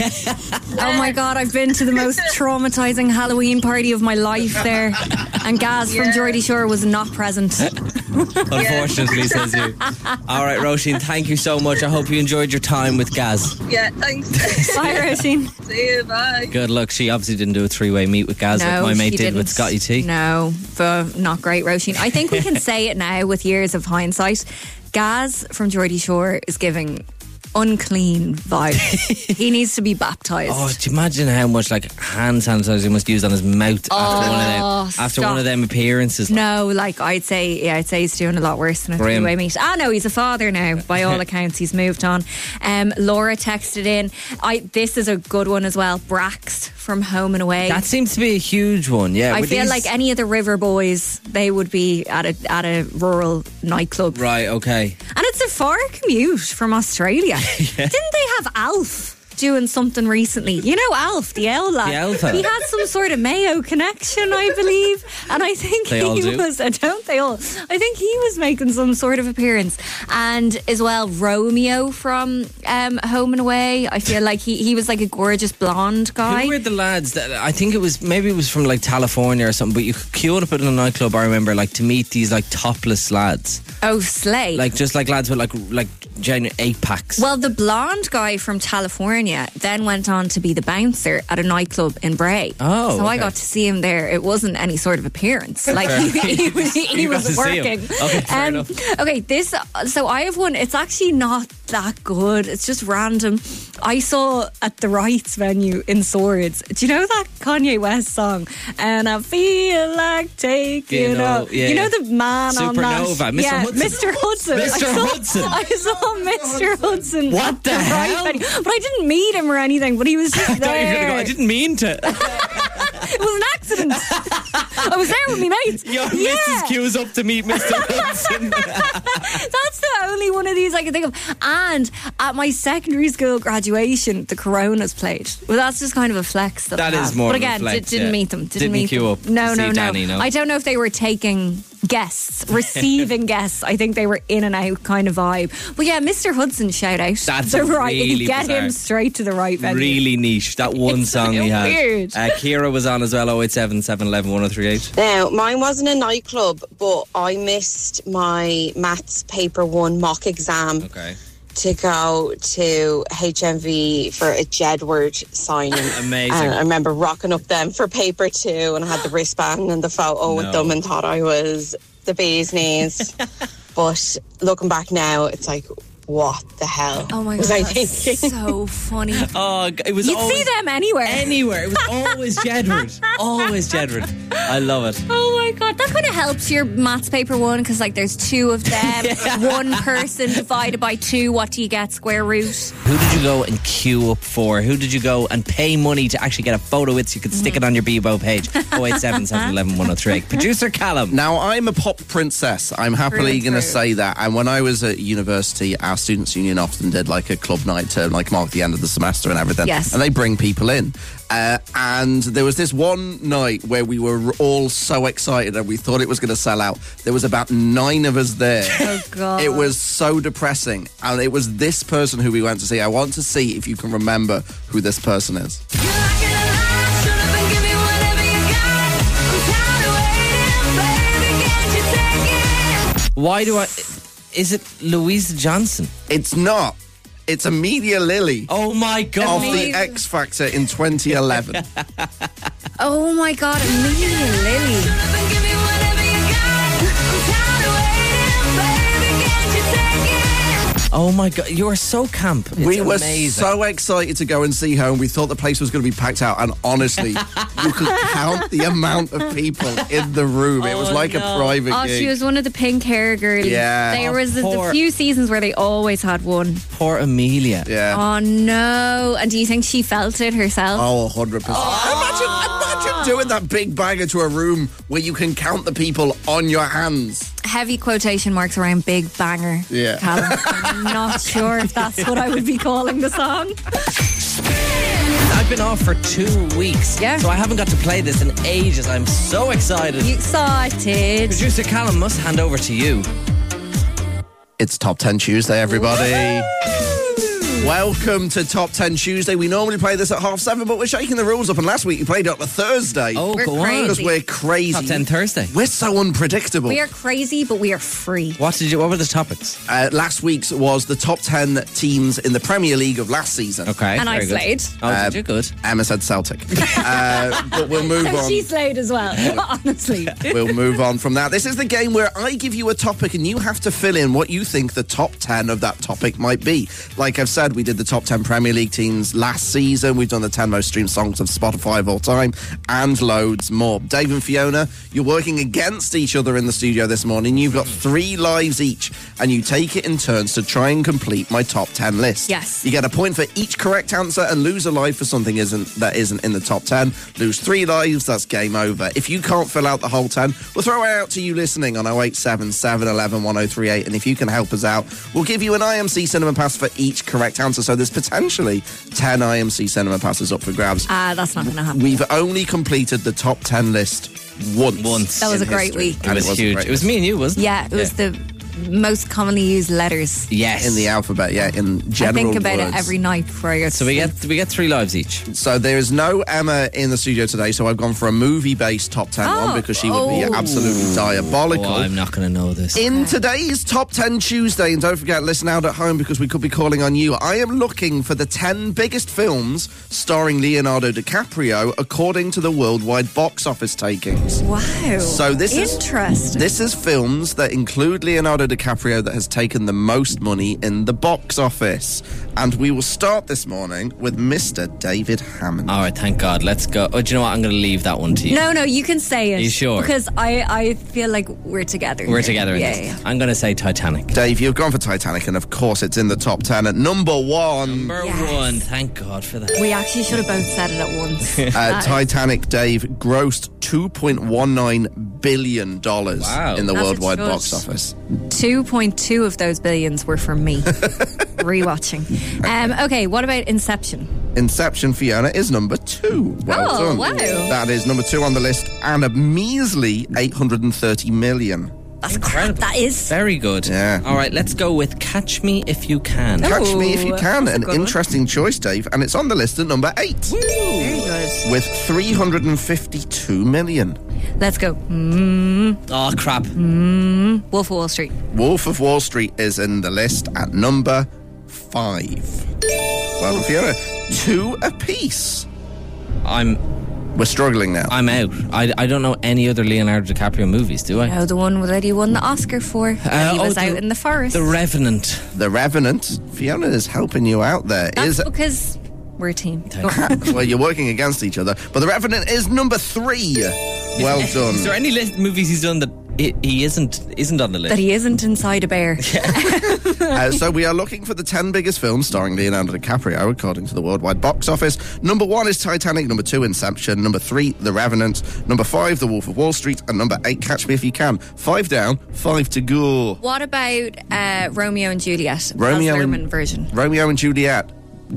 Oh my god, I've been to the most traumatizing Halloween party of my life there, and Gaz from Geordie Shore was not present. Unfortunately, says you. All right, Roisin, thank you so much. I hope you enjoyed your time with Gaz. Yeah, thanks. Bye, Roisin. See you, bye. Good luck. She obviously didn't do a 3-way meet with Gaz like my mate did didn't. with Scotty T. No, but not great, Roisin. I think we can say it now with years of hindsight. Gaz from Geordie Shore is giving unclean vibes. He needs to be baptised. Oh, do you imagine how much like hand sanitizer he must use on his mouth after one of them appearances? No, like I'd say he's doing a lot worse than a 3-way meet. No, he's a father now. By all accounts, he's moved on. Laura texted in. This is a good one as well. Brax from Home and Away. That seems to be a huge one. Yeah, I feel like any of the River Boys, they would be at a rural nightclub. Right. Okay. And it's a far commute from Australia. Didn't they have Alf doing something recently? You know Alf, the L lad. The L fella. He had some sort of Mayo connection, I believe. And I think they all do. Don't they all? I think he was making some sort of appearance. And as well, Romeo from Home and Away. I feel like he was like a gorgeous blonde guy. Who were the lads that I think it was from like California or something, but you could queue up at a nightclub, I remember, like to meet these like topless lads. Oh, slay. Like just like lads with like genuine 8-packs. Well, the blonde guy from California then went on to be the bouncer at a nightclub in Bray. Oh, so I got to see him there. It wasn't any sort of appearance. Like he was working. Okay, fair enough. Okay, so I have one. It's actually not that good. It's just random. I saw at the Rights venue in Swords. Do you know that Kanye West song? And I feel like taking up. Yeah. You know the man on that? Supernova, Mr. Hudson. Mr. Hudson. I saw Mr. Hudson. What the hell? Venue. But I didn't meet him or anything, but he was just there. I didn't mean to. It was an accident. I was there with my mates. Your Mrs. queues up to meet Mr. Hudson. That's the only one of these I can think of. And at my secondary school graduation, the Coronas played. Well, that's just kind of a flex. That is more But of a again, flex, didn't meet them. Didn't queue up. No. Danny, no. I don't know if they were taking guests, receiving guests. I think they were in and out kind of vibe. But yeah, Mr. Hudson, shout out. That's the right. really Get bizarre. him straight to the right venue. Really niche. That one It's song so he had. weird. Kira was on as well. 087 711 1038. Now, mine wasn't a nightclub, but I missed my maths paper 1 mock exam Okay. to go to HMV for a Jedward signing. Amazing. And I remember rocking up them for paper 2, and I had the wristband and the photo with them and thought I was the bee's knees. But looking back now, it's like, what the hell Oh my was God, I that's thinking? so funny. Oh, it was You'd always see them anywhere. It was always Jedward. Always Jedward. I love it. Oh my God, that kind of helps your maths paper 1 because like there's 2 of them, one person divided by 2. What do you get? Square root. Who did you go and queue up for? Who did you go and pay money to actually get a photo with so you could stick it on your Bebo page? 087 711 1038. Producer Callum. Now, I'm a pop princess. I'm happily True, going to true. say that. And when I was at university, our students' union often did like a club night to like mark the end of the semester and everything. Yes. And they bring people in. And there was this one night where we were all so excited and we thought it was going to sell out. There was about 9 of us there. Oh God. It was so depressing. And it was this person who we went to see. I want to see if you can remember who this person is. Why do I... Is it Louisa Johnson? It's not. It's Amelia Lilly. Oh my God. Of the X Factor in 2011. Oh my God, Amelia Lilly. Oh my God. You are so camp. It's We were amazing. so excited to go and see her, and we thought the place was going to be packed out. And honestly, you could count the amount of people in the room. It was like a private Oh, gig. she was one of the pink hair girlies. Yeah. There Oh, was the poor- few seasons where they always had one. Poor Amelia. Yeah. Oh no. And do you think she felt it herself? Oh, 100%. Imagine doing that big banger to a room where you can count the people on your hands. Heavy quotation marks around big banger. Yeah. Callum. I'm not sure if that's what I would be calling the song. I've been off for 2 weeks. Yeah. So I haven't got to play this in ages. I'm so excited. You excited? Producer Callum must hand over to you. It's Top 10 Tuesday, everybody. Welcome to Top 10 Tuesday. We normally play this at 7:30, but we're shaking the rules up. And last week we played it on a Thursday. Oh, We're go on. crazy. Because we're crazy. Top 10 Thursday. We're so unpredictable. We are crazy, but we are free. What were the topics? Last week's was the top 10 teams in the Premier League of last season. Okay. And I very good. slayed. Oh, did you? Good. Emma said Celtic. But we'll move So on. she slayed as well, honestly. We'll move on from that. This is the game where I give you a topic and you have to fill in what you think the top 10 of that topic might be. Like I've said, we did the top 10 Premier League teams last season. We've done the 10 most streamed songs of Spotify of all time and loads more. Dave and Fiona, you're working against each other in the studio this morning. You've got 3 lives each and you take it in turns to try and complete my top 10 list. Yes. You get a point for each correct answer and lose a life for something that isn't in the top 10. Lose 3 lives, that's game over. If you can't fill out the whole 10, we'll throw it out to you listening on 087 711 1038. And if you can help us out, we'll give you an IMC Cinema Pass for each correct answer. So there's potentially 10 IMC Cinema Passes up for grabs. That's not going to happen. We've only completed the top 10 list once. That was in a great history. week. And It was a huge. great It was list. me and you, wasn't it? Yeah, it was the most commonly used letters. Yes. In the alphabet, yeah, in I general think about words. it every night before I go to So we sleep. get 3 lives each. So there is no Emma in the studio today, so I've gone for a movie-based top 10 one because she would be absolutely diabolical. Oh, I'm not going to know this. In today's Top 10 Tuesday, and don't forget, listen out at home because we could be calling on you, I am looking for the 10 biggest films starring Leonardo DiCaprio according to the worldwide box office takings. Wow. So this interesting. is films that include Leonardo DiCaprio that has taken the most money in the box office. And we will start this morning with Mr. David Hammond. All right, thank God. Let's go. Oh, do you know what? I'm going to leave that one to you. No, you can say it. Are you sure? Because I feel like we're together. We're here. together in Yeah, this. yeah. I'm going to say Titanic. Dave, you've gone for Titanic, and of course it's in the top 10 at number 1. Number Yes. 1. Thank God for that. We actually should have both said it at once. Titanic, Dave, grossed $2.19 billion in the As it worldwide should. box office. 2.2 of those billions were from me. Rewatching. Okay, what about Inception? Inception, Fiona, is number 2. Well done. Wow. That is number 2 on the list, and a measly 830 million. That's incredible. That is very good. Yeah. All right, let's go with Catch Me If You Can. Catch Me If You Can, an interesting choice, Dave, and it's on the list at number 8. Very good. With 352 million. Let's go. Oh, crap. Wolf of Wall Street. Wolf of Wall Street is in the list at number 5. Well, Fiona, 2 apiece. We're struggling now. I'm out. I don't know any other Leonardo DiCaprio movies, do I? No, the one that he won the Oscar for. He was out in the forest. The Revenant. The Revenant. Fiona is helping you out there. That's because we're a team. Well, you're working against each other. But The Revenant is number 3. Well done. Is there any movies he's done that he isn't on the list? That he isn't inside a bear. So we are looking for the 10 biggest films starring Leonardo DiCaprio, according to the worldwide box office. Number 1 is Titanic. Number 2, Inception. Number 3, The Revenant. Number 5, The Wolf of Wall Street. And number 8, Catch Me If You Can. 5 down, 5 to go. What about Romeo and Juliet? Romeo version. Romeo and Juliet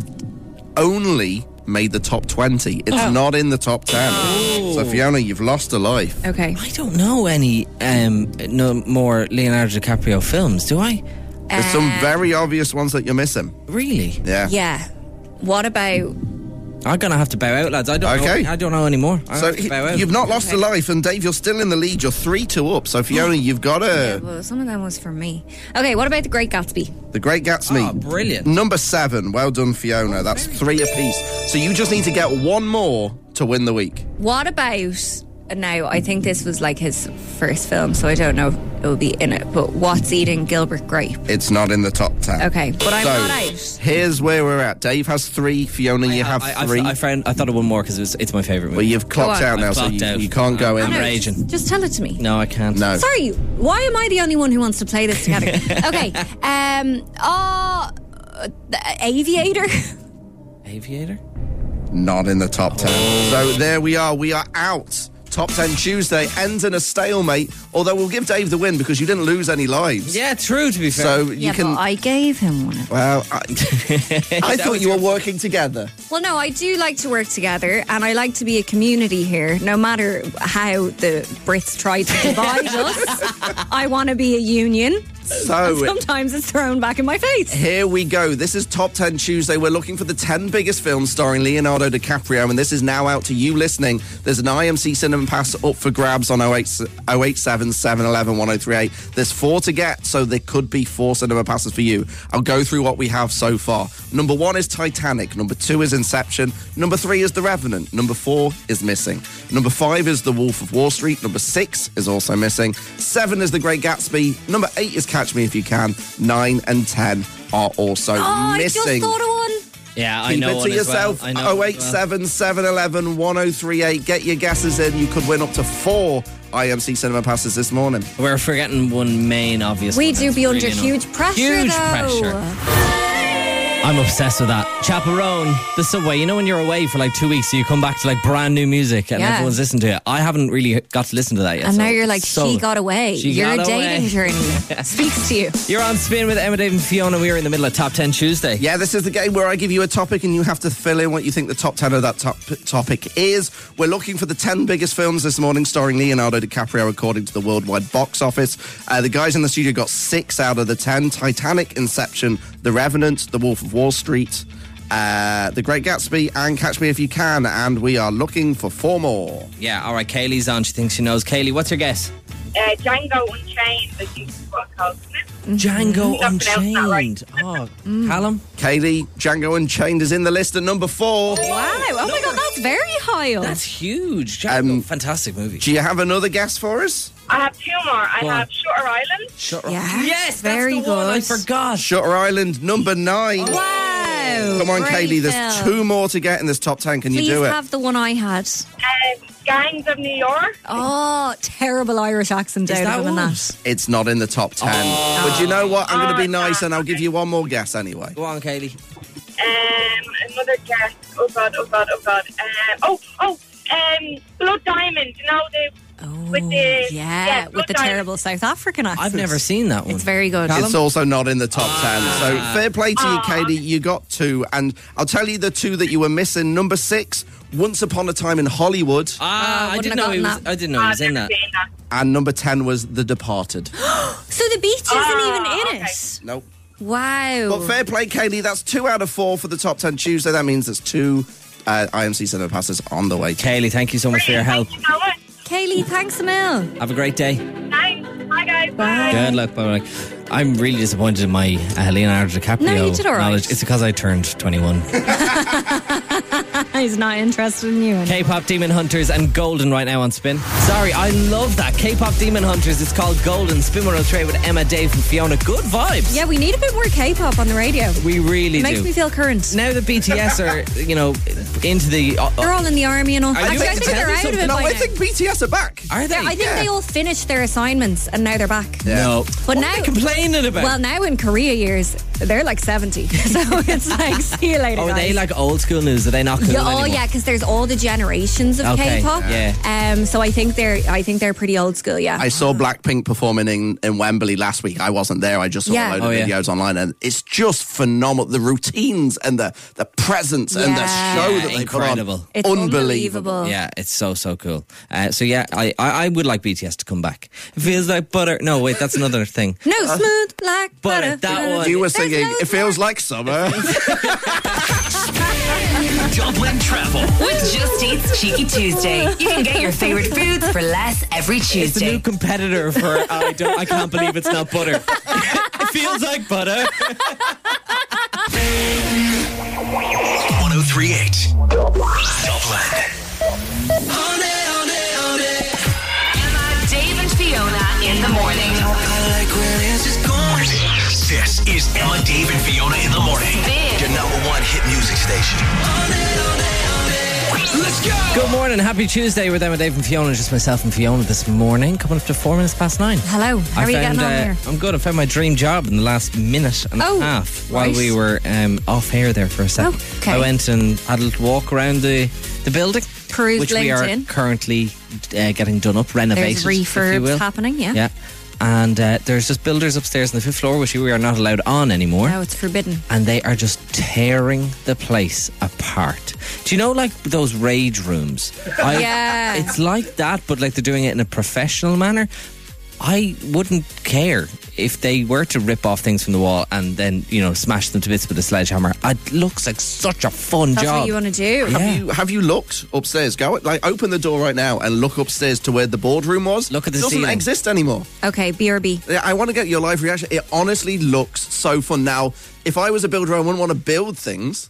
only made the top 20. It's not in the top 10. So Fiona, you've lost a life. Okay. I don't know any no more Leonardo DiCaprio films, do I? There's some very obvious ones that you're missing. Really? Yeah. Yeah. What about... I'm going to have to bow out, lads. I don't know anymore. So you've not lost a life, and Dave, you're still in the lead. You're 3-2 up. So Fiona, you've got to... Yeah, well, some of them was for me. Okay, what about The Great Gatsby? The Great Gatsby. Oh, brilliant. Number 7. Well done, Fiona. That's 3 apiece. So you just need to get one more to win the week. What about... Now, I think this was like his first film, so I don't know if it will be in it, but What's Eating Gilbert Grape? It's not in the top 10. Okay, but I'm not out. Here's where we're at. Dave has 3. Fiona, you have 3. I thought of one more because it's my favourite movie. Well, you've clocked out now, so you can't go in. I'm raging. Just tell it to me. No, I can't. No. Sorry, why am I the only one who wants to play this together? Okay, Aviator? Aviator? Not in the top 10. So there we are. We are out. Top 10 Tuesday ends in a stalemate, although we'll give Dave the win because you didn't lose any lives. Yeah, true, to be fair. So you can... but I gave him one. Well, I thought you were working together. Well, no, I do like to work together, and I like to be a community here. No matter how the Brits try to divide us, I want to be a union. So and sometimes it's thrown back in my face. Here we go. This is Top 10 Tuesday. We're looking for the 10 biggest films starring Leonardo DiCaprio, and this is now out to you listening. There's an IMC Cinema Pass up for grabs on 087 711 1038. There's 4 to get, so there could be 4 cinema passes for you. I'll go through what we have so far. Number 1 is Titanic. Number 2 is Inception. Number 3 is The Revenant. Number 4 is missing. Number 5 is The Wolf of Wall Street. Number 6 is also missing. 7 is The Great Gatsby. Number 8 is Catch Me If You Can. 9 and 10 are also missing. I just thought of one. Yeah, I Keep know it to yourself. 087 711 1038. Get your guesses in. You could win up to 4 IMC Cinema Passes this morning. We're forgetting one main obvious We one. do be under huge pressure, Huge though. pressure. I'm obsessed with that. Chaperone, the Subway. You know when you're away for like 2 weeks, so you come back to like brand new music and everyone's listening to it. I haven't really got to listen to that yet. And now you're like, she got away. Your dating journey speaks to you. You're on Spin with Emma, Dave and Fiona. We are in the middle of Top 10 Tuesday. Yeah, this is the game where I give you a topic and you have to fill in what you think the top 10 of that topic is. We're looking for the 10 biggest films this morning starring Leonardo DiCaprio according to the worldwide box office. The guys in the studio got 6 out of the 10. Titanic, Inception, The Revenant, The Wolf of Wall Street, The Great Gatsby and Catch Me If You Can, and we are looking for 4 more. Yeah, all right, Kaylee's on. She thinks she knows. Kaylee, what's your guess? Django Unchained, I think is what it's called, isn't it? Django I'm pronouncing that right. Unchained. Oh, Callum? Kaylee, Django Unchained is in the list at number 4. Wow, oh my God, that's very high up. That's huge. Django, fantastic movie. Do you have another guess for us? I have 2 more. I have Shutter Island. Shutter Yes, very that's the one. I good. forgot. Shutter Island, number 9. Wow. Come on, great Kaylee, there's film. 2 more to get in this top 10. Can Please you do it? have the one I had. Gangs of New York. Oh, terrible Irish accent Is out that of him in one? that. It's not in the top 10. But you know what? I'm going to be nice and I'll give you one more guess anyway. Go on, Kaylee. Another guess. Oh God. Blood Diamond. You know with the with the terrible South African accent. I've never seen that one. It's very good. It's also not in the top 10. So fair play to you, Katie. You got 2. And I'll tell you the 2 that you were missing. Number 6, Once Upon a Time in Hollywood. I didn't know he was in that. And number 10 was The Departed. So The Beach isn't even in it? Nope. Wow. But fair play, Katie. That's 2 out of 4 for the top 10 Tuesday. That means there's 2 IMC Cinema passes on the way. Kaylee, thank you so much for your help. Thank you so much. Kaylee, thanks a mil. Have a great day. Thanks. Bye, guys. Bye. Good luck. Bye. I'm really disappointed in my Leonardo DiCaprio No, you did all right. knowledge. It's because I turned 21. He's not interested in you. K-pop Demon Hunters and Golden right now on Spin. Sorry, I love that. K-pop Demon Hunters. It's called Golden. Spin 103 with Emma, Dave and Fiona. Good vibes. Yeah, we need a bit more K-pop on the radio. We really It makes do. me feel current. Now that BTS are, into the... They're all in the army and all. Are you Actually, I making think they're out of it No, by I now. think BTS are back. Are they? I think they all finished their assignments and now they're back. No. But What now, are they complaining about? well, now in Korea years, they're like 70. So it's like, see you later, are they guys. like old school news? Are they not cool anymore? Yeah, because there's all the generations of Okay, K-pop. yeah. So I think they're pretty old school. Yeah. I saw Blackpink performing in Wembley last week. I wasn't there. I just saw a load of videos online, and it's just phenomenal. The routines and the presence and the show that they incredible. put on. It's Unbelievable. unbelievable. Yeah, it's so cool. I would like BTS to come back. It feels like butter. No, wait, that's another thing. No, smooth black Butter, butter. that one. You were singing, it feels like summer. Dublin Travel. With Just Eat's Cheeky Tuesday. You can get your favourite foods for less every It's the new Tuesday. competitor for I can't believe it's not butter. It feels like butter. 1038 Dublin. Emma, Dave and Fiona in the morning. This is Emma, Dave and Fiona in the morning. Spin. Your number 1 hit music station. Let's go. Good morning, happy Tuesday with Emma, Dave and Fiona. Just myself and Fiona this morning, coming up to 4 minutes past 9. Hello, how are you getting on here? I'm good. I found my dream job in the last minute and a half while we were off air there for a second. Okay. I went and had a little walk around the building, Perused which we are LinkedIn. currently getting done up, renovated. There's if you refurbs will. happening, yeah. Yeah. And there's just builders upstairs on the 5th floor, which we are not allowed on anymore. No, it's forbidden. And they are just tearing the place apart. Do you know, like those rage rooms? Yeah. It's like that, but like they're doing it in a professional manner. I wouldn't care if they were to rip off things from the wall and then, smash them to bits with a sledgehammer. It looks like such a fun That's job. what you want to do. Yeah. Have you looked upstairs? Go, open the door right now and look upstairs to where the boardroom was. Look at the It doesn't ceiling. exist anymore. Okay, BRB. Yeah, I want to get your live reaction. It honestly looks so fun. Now, if I was a builder, I wouldn't want to build things,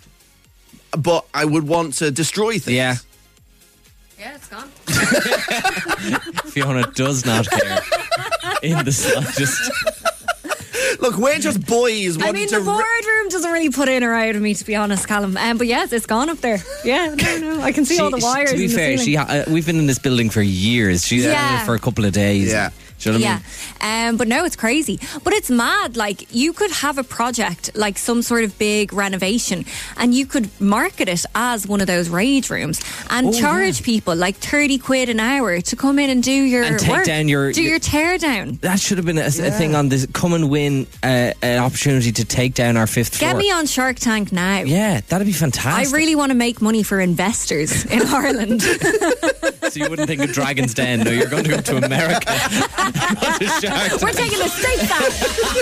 but I would want to destroy things. Yeah. Yeah, it's gone. Fiona does not care in the slightest. Look, we're just boys I wanting mean, to... the boardroom doesn't really put in or out of me, to be honest, Callum. But yes, it's gone up there. Yeah, no, I can see all the wires. To be in the fair, ceiling. we've been in this building for years. She's had Yeah. it for a couple of days. Yeah. Do you know what I mean? But no, it's crazy. But it's mad. Like, you could have a project, like some sort of big renovation, and you could market it as one of those rage rooms and charge people like 30 quid an hour to come in and do your And take work. down your tear down. That should have been a thing on this. Come and win an opportunity to take down our 5th floor. Get me on Shark Tank now. Yeah, that'd be I fantastic. really want to make money for investors in Ireland. So you wouldn't think of Dragon's Den. No, you're going to go to America. We're taking the state back.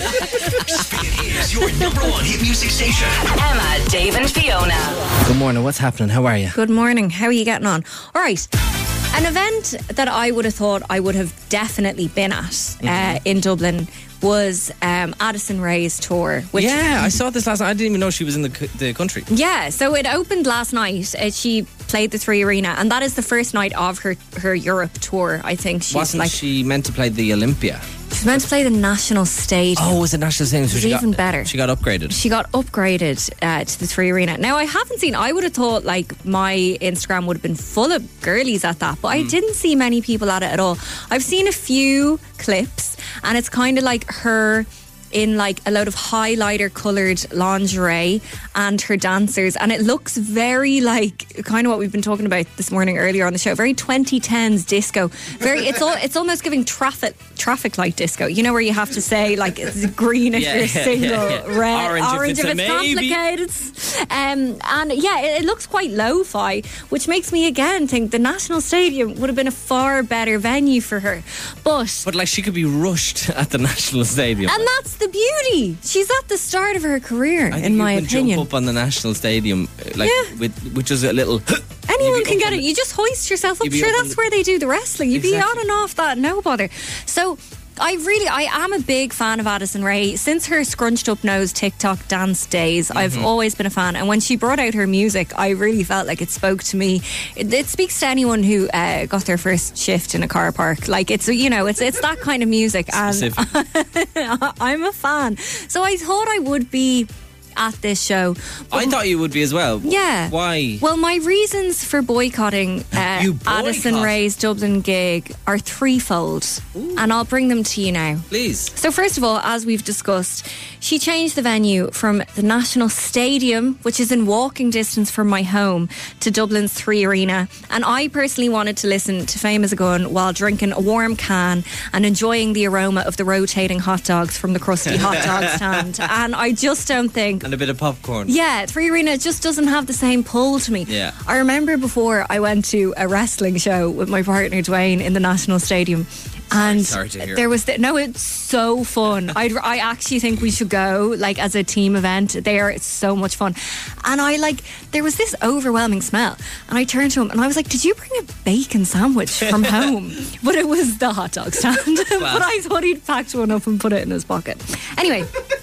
Spin is your number 1 hit music station. Emma, Dave and Fiona. Good morning. What's happening? How are you? Good morning. How are you getting on? All right. An event that I would have thought I would have definitely been at in Dublin was Addison Rae's tour. Which, Yeah, I saw this last night. I didn't even know she was in the country. Yeah, so it opened last night. She played the 3 Arena, and that is the first night of her Europe tour. I think Wasn't she meant to play the Olympia? she's meant to play the National Stadium. Oh, was it National Stadium? So It's she even got, better. She got upgraded. She got upgraded to the 3 Arena. Now, I haven't seen, I would have thought like my Instagram would have been full of girlies at that, but I didn't see many people at it at all. I've seen a few clips, and it's kind of like her in like a load of highlighter coloured lingerie and her dancers, and it looks very like kind of what we've been talking about this morning earlier on the show, very 2010s disco. It's almost giving traffic light disco, you know, where you have to say like it's green if you're single, red, orange if it's complicated. And it looks quite lo-fi, which makes me again think the National Stadium would have been a far better venue for her. But like she could be rushed at the National Stadium. And that's the beauty. She's at the start of her career, in my opinion. Jump up on the National Stadium, with just a little... Anyone can get it. You just hoist yourself up. Sure, that's where they do the wrestling. You'd be on and off that, no bother. So... I am a big fan of Addison Rae. Since her scrunched up nose TikTok dance days, I've always been a fan. And when she brought out her music, I really felt like it spoke to me. It speaks to anyone who got their first shift in a car park. Like it's that kind of music. And I'm a fan. So I thought I would be at this show. I thought you would be as well. Yeah. Why? Well, my reasons for boycotting Addison Rae's Dublin gig are threefold. Ooh. And I'll bring them to you now. Please. So first of all, as we've discussed, she changed the venue from the National Stadium, which is in walking distance from my home, to Dublin's Three Arena. And I personally wanted to listen to Fame Is a Gun while drinking a warm can and enjoying the aroma of the rotating hot dogs from the crusty hot dog stand. And I just don't think... And a bit of popcorn. Yeah, Three Arena just doesn't have the same pull to me. Yeah. I remember before I went to a wrestling show with my partner Dwayne in the National Stadium. And sorry to hear. there was it's so fun. I actually think we should go, like, as a team event there. It's so much fun. And there was this overwhelming smell, and I turned to him and I was like, did you bring a bacon sandwich from home? But it was the hot dog stand. But I thought he'd packed one up and put it in his pocket. Anyway,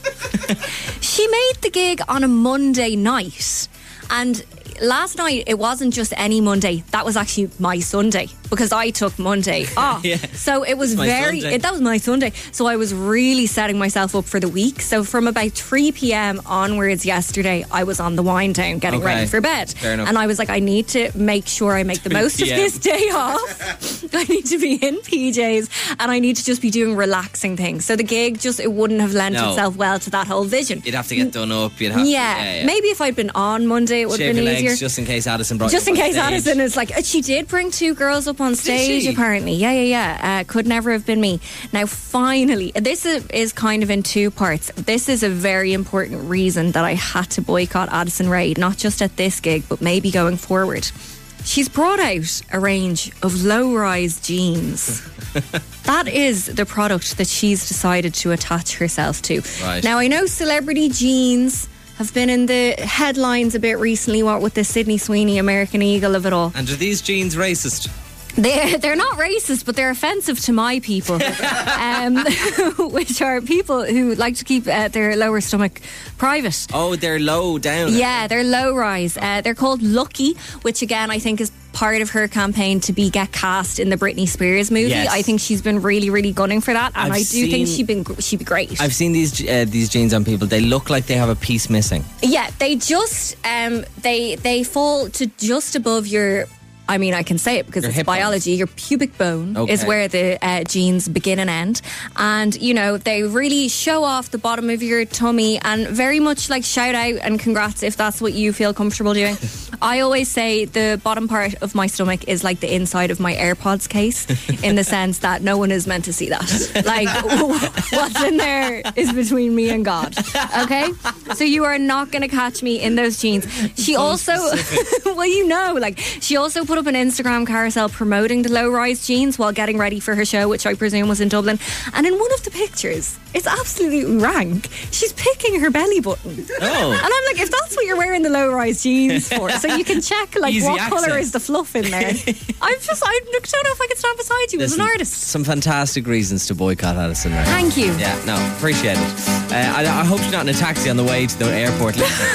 she made the gig on a Monday night, and last night it wasn't just any Monday. That was actually my Sunday, because I took Monday off. Yeah. So it was that was my Sunday. So I was really setting myself up for the week. So from about 3 p.m. onwards yesterday, I was on the wind down getting ready for bed. Fair enough. And I was like, I need to make sure I make the most of this day off. I need to be in PJs and I need to just be doing relaxing things. So the gig it wouldn't have lent itself well to that whole vision. You'd have to get done up. You'd have maybe if I'd been on Monday, it would have been easier. Just in case Addison brought Just in case Addison is like, she did bring 2 girls up on stage, apparently. Yeah. Could never have been me. Now, finally, this is kind of in 2 parts. This is a very important reason that I had to boycott Addison Rae, not just at this gig, but maybe going forward. She's brought out a range of low-rise jeans. That is the product that she's decided to attach herself to. Right. Now, I know celebrity jeans have been in the headlines a bit recently, what with the Sydney Sweeney American Eagle of it all. And are these jeans racist? They're not racist, but they're offensive to my people, which are people who like to keep their lower stomach private. Oh, they're low down. Yeah, they're low rise. They're called Lucky, which again I think is part of her campaign to get cast in the Britney Spears movie. Yes. I think she's been really, really gunning for that, and I do think she'd be great. I've seen these jeans on people. They look like they have a piece missing. Yeah, they just they fall to just above your... I mean, I can say it because it's biology. Your pubic bone is where the jeans begin and end. And, they really show off the bottom of your tummy and very much like shout out and congrats if that's what you feel comfortable doing. I always say the bottom part of my stomach is like the inside of my AirPods case, in the sense that no one is meant to see that. Like, what's in there is between me and God. Okay? So you are not going to catch me in those jeans. She also, she also put up an Instagram carousel promoting the low-rise jeans while getting ready for her show, which I presume was in Dublin. And in one of the pictures, it's absolutely rank. She's picking her belly button. Oh. And I'm like, if that's what you're wearing the low-rise jeans for, so you can check Easy what access. colour is the fluff in there. I don't know if I could stand beside you as an artist. Some fantastic reasons to boycott Addison Rae. Thank you. Yeah, no, appreciate it. I hope you're not in a taxi on the way to the airport.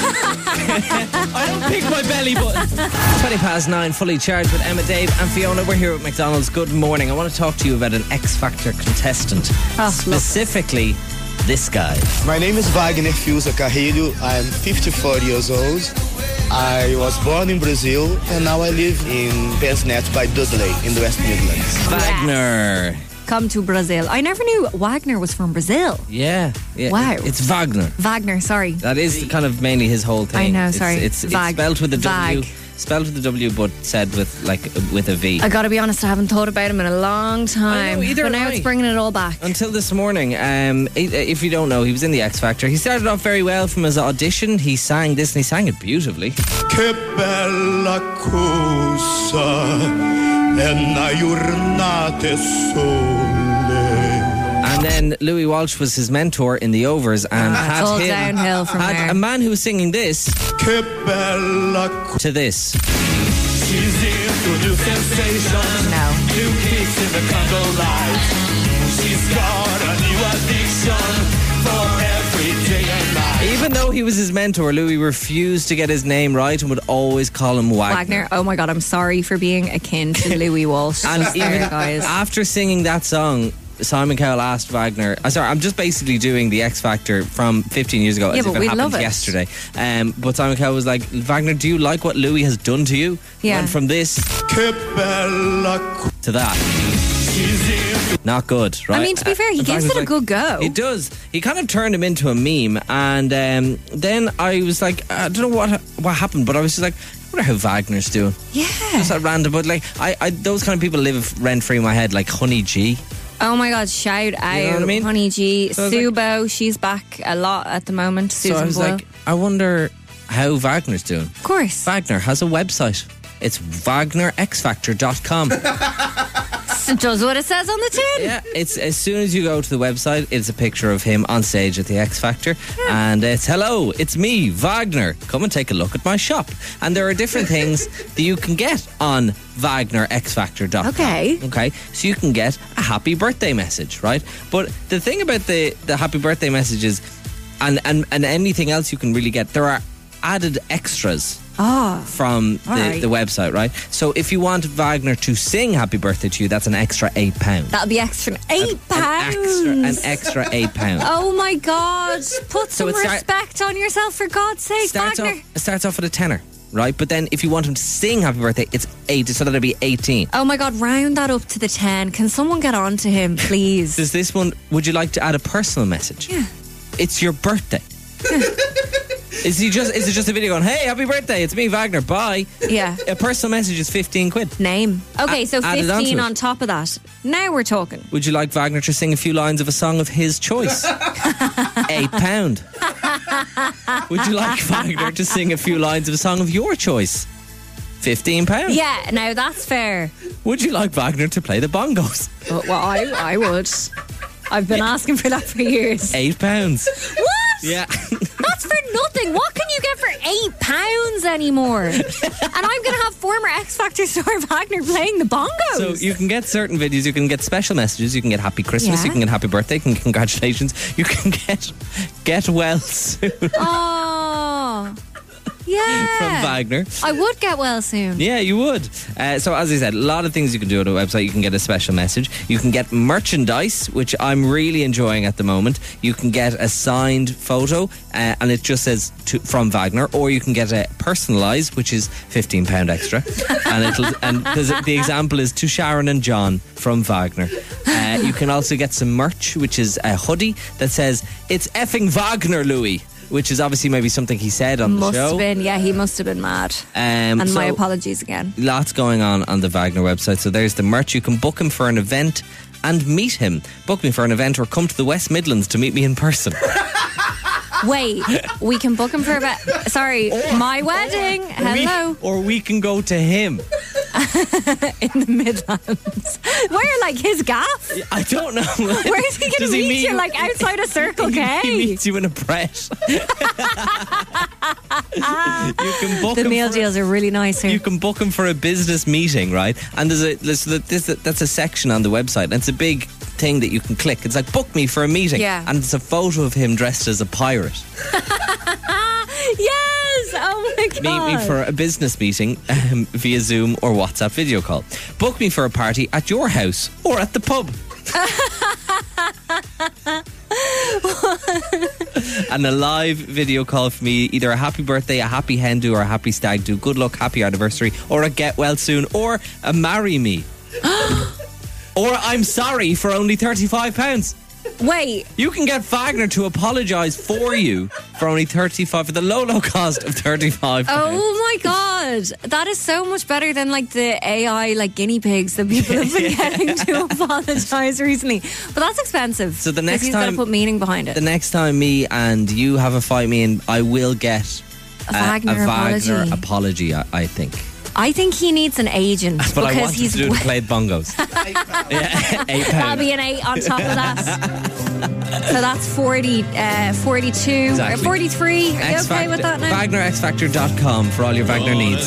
I don't pick my belly button. 9:20, fully charged with Emma, Dave and Fiona. We're here at McDonald's. Good morning. I want to talk to you about an X Factor contestant. Specifically, this guy. My name is Wagner Fiuza Carrilho. I am 54 years old. I was born in Brazil and now I live in Pensnet by Dudley in the West Midlands. Wagner. Come to Brazil. I never knew Wagner was from Brazil. Yeah. Wow. It's Wagner. Wagner, sorry. That is kind of mainly his whole thing. I know, sorry. It's spelled with a W. Vag. Spelled with a W, but said with a V. I gotta be honest, I haven't thought about him in a long time. I know, either but now have I. it's bringing it all back. Until this morning, if you don't know, he was in the X Factor. He started off very well from his audition. He sang this and he sang it beautifully. Che bella cosa è una giornata sole. And then Louis Walsh was his mentor in the Overs and had it's all downhill from there. a man who was singing this Che bella to this. She's into new sensations. No. New kicks in the candlelight. She's got a new addiction for every day and night. Even though he was his mentor, Louis refused to get his name right and would always call him Wagner. Oh my God, I'm sorry for being akin to Louis Walsh. And Just even there, guys. after singing that song, Simon Cowell asked Wagner. Sorry, I'm just basically doing the X Factor from 15 years ago, as if it happened yesterday. But Simon Cowell was like, Wagner, do you like what Louis has done to you? Yeah. Went from this to that. Not good, right? I mean, to be fair, he gives it a good go. He does. He kind of turned him into a meme, and then I was like, I don't know what happened, but I was just like, I wonder how Wagner's doing. Yeah. Just at random, but like, I those kind of people live rent free in my head, like Honey G. Oh my God, shout out. You know what I mean? Honey G. So Subo, she's back a lot at the moment. Susan So I was Boyle. like, I wonder how Wagner's doing. Of course. Wagner has a website. It's WagnerXFactor.com. It does what it says on the tin. Yeah, it's as soon as you go to the website, it's a picture of him on stage at the X Factor, and it's hello, it's me, Wagner. Come and take a look at my shop. And there are different things that you can get on WagnerXFactor.com. Okay, so you can get a happy birthday message, right? But the thing about the happy birthday messages and anything else you can really get, there are added extras. From the website, right? So if you want Wagner to sing happy birthday to you, that's an extra £8. That'll be extra £8. An extra £8. Oh my God. Put some it respect on yourself, for God's sake, Wagner. It starts off at a tenner, right? But then if you want him to sing happy birthday, it's 8, so that'll be 18. Oh my God, round that up to the 10. Can someone get on to him, please? Does this one, would you like to add a personal message? Yeah. It's your birthday. Is it just a video going, hey, happy birthday, it's me, Wagner, bye? Yeah. A personal message is 15 quid. Name. Okay, so added 15 onto on top of that. Now we're talking. Would you like Wagner to sing a few lines of a song of his choice? £8. Would you like Wagner to sing a few lines of a song of your choice? £15. Yeah, now that's fair. Would you like Wagner to play the bongos? Well, I would. I've been asking for that for years. £8. What? Yeah. That's for nothing. What can you get for £8 anymore? And I'm going to have former X Factor star Wagner playing the bongos. So you can get certain videos, you can get special messages, you can get happy Christmas, you can get happy birthday, you can get congratulations, you can get well soon. Oh. Yeah. From Wagner. I would get well soon. Yeah, you would. So as I said, a lot of things you can do on a website. You can get a special message. You can get merchandise, which I'm really enjoying at the moment. You can get a signed photo, and it just says from Wagner, or you can get a personalised, which is £15 extra. and the example is to Sharon and John from Wagner. You can also get some merch, which is a hoodie that says, it's effing Wagner, Louis. Which is obviously maybe something he said on the show. Must have been, yeah, he must have been mad. And my apologies again. Lots going on the Wagner website. So there's the merch. You can book him for an event and meet him. Book me for an event or come to the West Midlands to meet me in person. Wait, we can book him for a my wedding. Hello. Or we can go to him. In the Midlands. Where, like his gaff? I don't know. Where is he going to meet you? Like outside of Circle K? He meets you in a Pret. You can book the him meal deals are really nice here. You can book him for a business meeting, right? And that's a section on the website, and it's a big thing that you can click. It's like, book me for a meeting. Yeah. And it's a photo of him dressed as a pirate. Yes! Oh my God. Meet me for a business meeting via Zoom or WhatsApp video call. Book me for a party at your house or at the pub. And a live video call for me, either a happy birthday, a happy hen do, or a happy stag do, good luck, happy anniversary, or a get well soon, or a marry me. Or I'm sorry for only £35. Wait. You can get Wagner to apologise for you for only 35 for the low cost of 35. Oh my god, that is so much better than like the AI like guinea pigs that people have been getting to apologise recently. But that's expensive. So the next he's time, got to put meaning behind it. The next time me and you have a fight, me and I will get a Wagner apology. I think. I think he needs an agent but because I want he's to do the played bongos. Yeah, £8. That'll be an 8 on top of that. So that's 42 exactly. or 43. Are you okay with that now? WagnerXFactor.com for all your Wagner needs.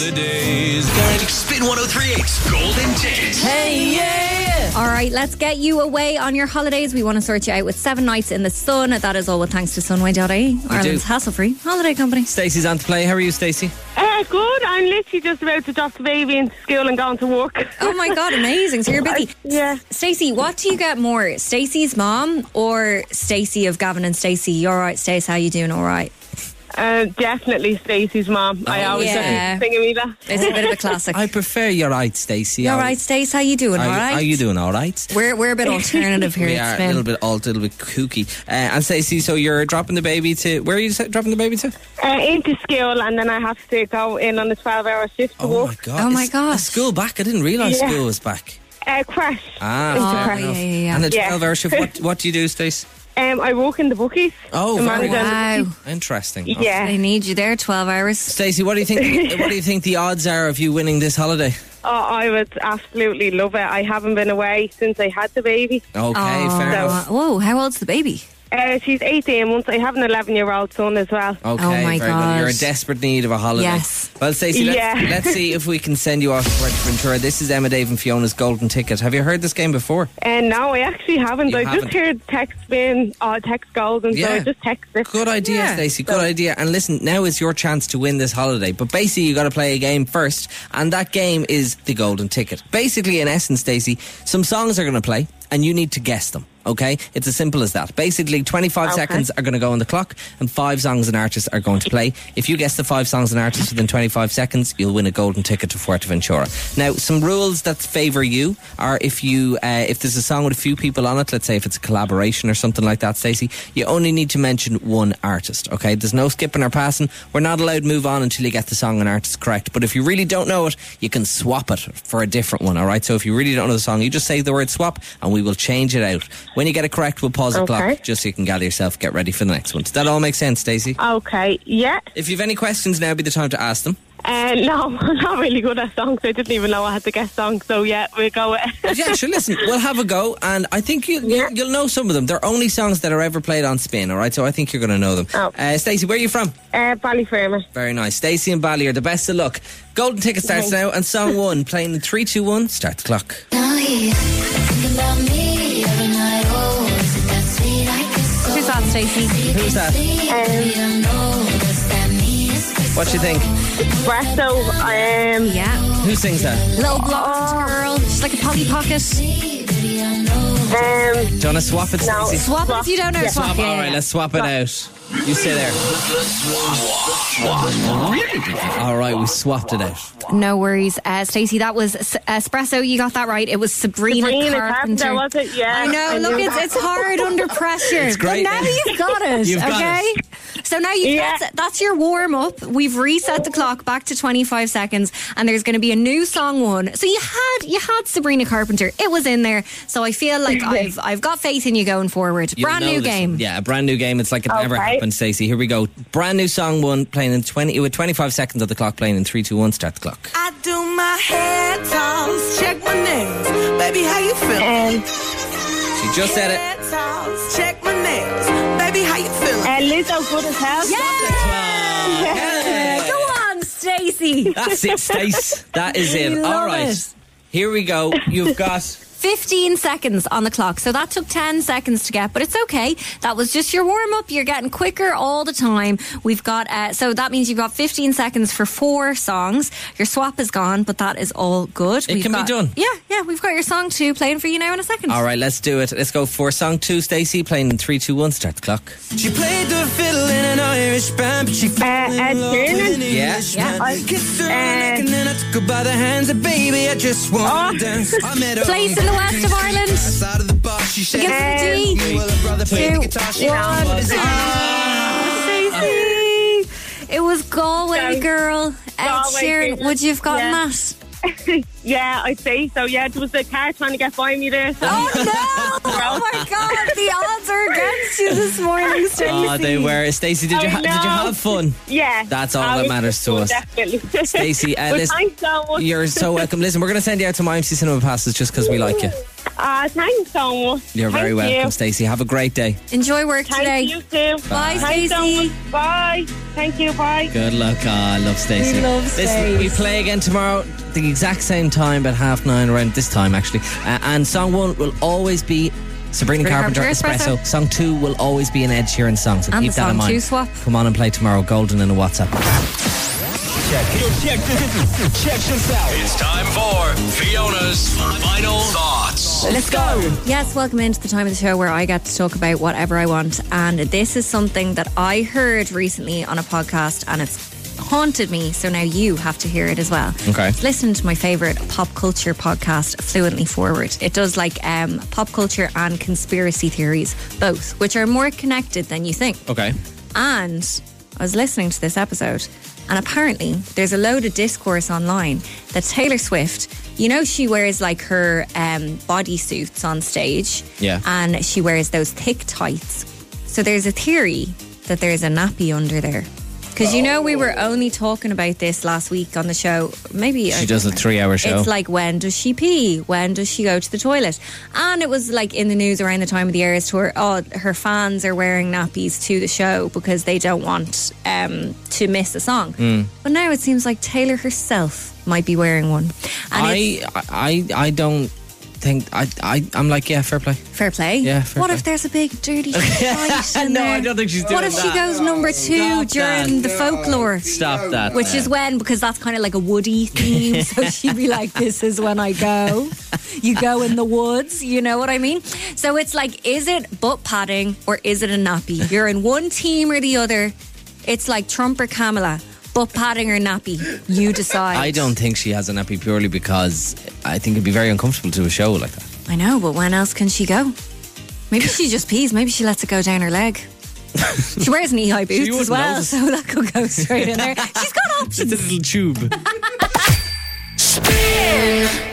Spin 103.8's Golden Ticket. Hey, yeah! All right, let's get you away on your holidays. We want to sort you out with 7 nights in the sun. That is all with thanks to Sunway.ie, Ireland's hassle-free holiday company. Stacey's on to play. How are you, Stacey? Good. I'm literally just about to drop the baby into school and going to work. Oh my God, amazing. So you're busy. Yeah. Stacey, what do you get more? Stacey's mom or Stacey of Gavin and Stacey? You all right, Stacey? How you doing? All right? Definitely Stacey's mom. I always singing me that. It's a bit of a classic. I prefer you're right, Stacey. You're right, Stacey. How you doing? All right? Are you doing all right? We're a bit alternative here. We are a little bit kooky. And Stacey, so you're dropping the baby to... Where are you dropping the baby to? Into school, and then I have to go in on a 12-hour shift to work. Oh my God. Is school back? I didn't realise school was back. Crash. Fair enough. Yeah. And the 12-hour shift, what do you do, Stacey? I work in the bookies. Oh, very wow. Interesting. Yeah. They need you there 12 hours. Stacey, what do you think? What do you think the odds are of you winning this holiday? Oh, I would absolutely love it. I haven't been away since I had the baby. Okay, fair enough. Whoa, how old's the baby? She's 18 months. I have an 11-year-old son as well. Okay, oh my very God. good. You're in desperate need of a holiday. Yes. Well, Stacey, let's see if we can send you off to Fuerteventura. This is Emma, Dave and Fiona's Golden Ticket. Have you heard this game before? No, I actually haven't. Just heard text golden, so I just text it. Good idea, Stacey. Good idea. And listen, now is your chance to win this holiday. But basically, you got to play a game first, and that game is the Golden Ticket. Basically, in essence, Stacey, some songs are going to play, and you need to guess them. Okay? It's as simple as that. Basically, 25 seconds are going to go on the clock and 5 songs and artists are going to play. If you guess the 5 songs and artists within 25 seconds, you'll win a golden ticket to Fuerteventura. Now, some rules that favour you are if there's a song with a few people on it, let's say if it's a collaboration or something like that, Stacey, you only need to mention one artist, okay? There's no skipping or passing. We're not allowed to move on until you get the song and artist correct. But if you really don't know it, you can swap it for a different one, all right? So if you really don't know the song, you just say the word swap and we will change it out. When you get it correct, we'll pause the clock just so you can gather yourself, get ready for the next one. Does that all make sense, Stacey? Okay, yeah. If you've any questions, now would be the time to ask them. No, I'm not really good at songs. I didn't even know I had to guess songs. So yeah, we'll go with it. Yeah, sure, listen, we'll have a go, and I think you'll know some of them. They're only songs that are ever played on Spin, all right? So I think you're going to know them. Oh. Stacey, where are you from? Ballyfermot. Very nice. Stacey and Bally are the best of luck. Golden Ticket starts now, and song 1, playing in 3, 2, 1, start the clock. Who's that, Stacey? Who's that? What do you think? Espresso. Yeah. Who sings that? Little blonde girl. She's like a Polly Pocket. Do you want to swap it, Stacey? Swap it if you don't know. Swap. All right, let's swap it out. You stay there. All right, we swapped it out. No worries. Stacey, that was Espresso. You got that right. It was Sabrina Carpenter. Was it? Yeah. I know. Look, it's hard under pressure. It's great. But now you've got it. You've got it. So now that's your warm up. We've reset the clock back to 25 seconds, and there's going to be a new song one. So you had Sabrina Carpenter. It was in there. So I feel like I've got faith in you going forward. Brand new game. Yeah, a brand new game. It's like it never happened, Stacey. Here we go. Brand new song 1, playing in 25 seconds of the clock, playing in 3, 2, 1, start the clock. I do my hair toss, check my nails. Baby, how you feeling? She just said it. Hair toss, check my nails. Baby, how you feeling? Lizzo, good as hell. Yeah. Go on, Stacey. That's it, Stace. That is it. All right. Here we go. You've got 15 seconds on the clock. So that took 10 seconds to get, but it's okay. That was just your warm up. You're getting quicker all the time. We've got, so that means you've got 15 seconds for 4 songs. Your swap is gone, but that is all good. It can be done. Yeah. We've got your song 2 playing for you now in a second. All right, let's do it. Let's go for song 2, Stacey, playing in 3, 2, 1, start the clock. She played the fiddle in an Irish band, but she fell in love with an English man. I kissed her on the neck and then I took her by the hands and baby, I just want to dance. I met her Place in the west of Ireland. Give us a D. 2, 1. Stacey. It was Galway, girl. Ed Sheeran. Would you have gotten that? Yeah, I'd say so. Yeah, there was a car trying to get by me there. So. Oh no! Oh my God, the odds are against you this morning, Stacey. Oh, they were. Stacey, did you have fun? Yeah. That's all that matters to us. Definitely. Stacey, listen, thanks so much. You're so welcome. Listen, we're going to send you out to my MC Cinema passes just because we like you. Thanks so much. You're very welcome, Stacey. Have a great day. Enjoy work today. You too. Bye, Stacey. Bye. Thank you. Bye. Good luck. I love Stacey. We love Listen, Stacey. we play again tomorrow, the exact same time, about 9:30, around this time actually. And song 1 will always be Sabrina Carpenter, Espresso. Song 2 will always be an Ed Sheeran song, so And keep the that in song mind. 2 swap. Come on and play tomorrow. Golden in a WhatsApp. Check this out. It's time for Fiona's Final Thoughts. Let's go. Yes, welcome into the time of the show where I get to talk about whatever I want. And this is something that I heard recently on a podcast and it's haunted me, so now you have to hear it as well. Okay. Listen to my favourite pop culture podcast, Fluently Forward. It does like pop culture and conspiracy theories, both, which are more connected than you think. Okay. And I was listening to this episode, and apparently there's a load of discourse online that Taylor Swift, you know, she wears like her bodysuits on stage. Yeah. And she wears those thick tights. So there's a theory that there's a nappy under there. Because you know we were only talking about this last week on the show. Maybe She does a 3-hour show. It's like, when does she pee? When does she go to the toilet? And it was like in the news around the time of the Eras Tour, her fans are wearing nappies to the show because they don't want to miss a song. But now it seems like Taylor herself might be wearing one. And I don't think I'm like, yeah, fair play. Fair play? Yeah, fair What play. if there's a big dirty fight in No, there? I don't think she's doing What if she that. goes number 2 Stop during that. the folklore? Stop that. Which now. is when, because that's kind of like a woody theme, so she'd be like, this is when I go. You go in the woods, you know what I mean? So it's like, is it butt padding or is it a nappy? You're in one team or the other. It's like Trump or Kamala. Butt padding or nappy, you decide. I don't think she has a nappy purely because I think it'd be very uncomfortable to do a show like that. I know, but when else can she go? Maybe she just pees. Maybe she lets it go down her leg. She wears knee-high boots as wouldn't well, notice. so that could go straight in there. She's got options. It's a little tube. Spin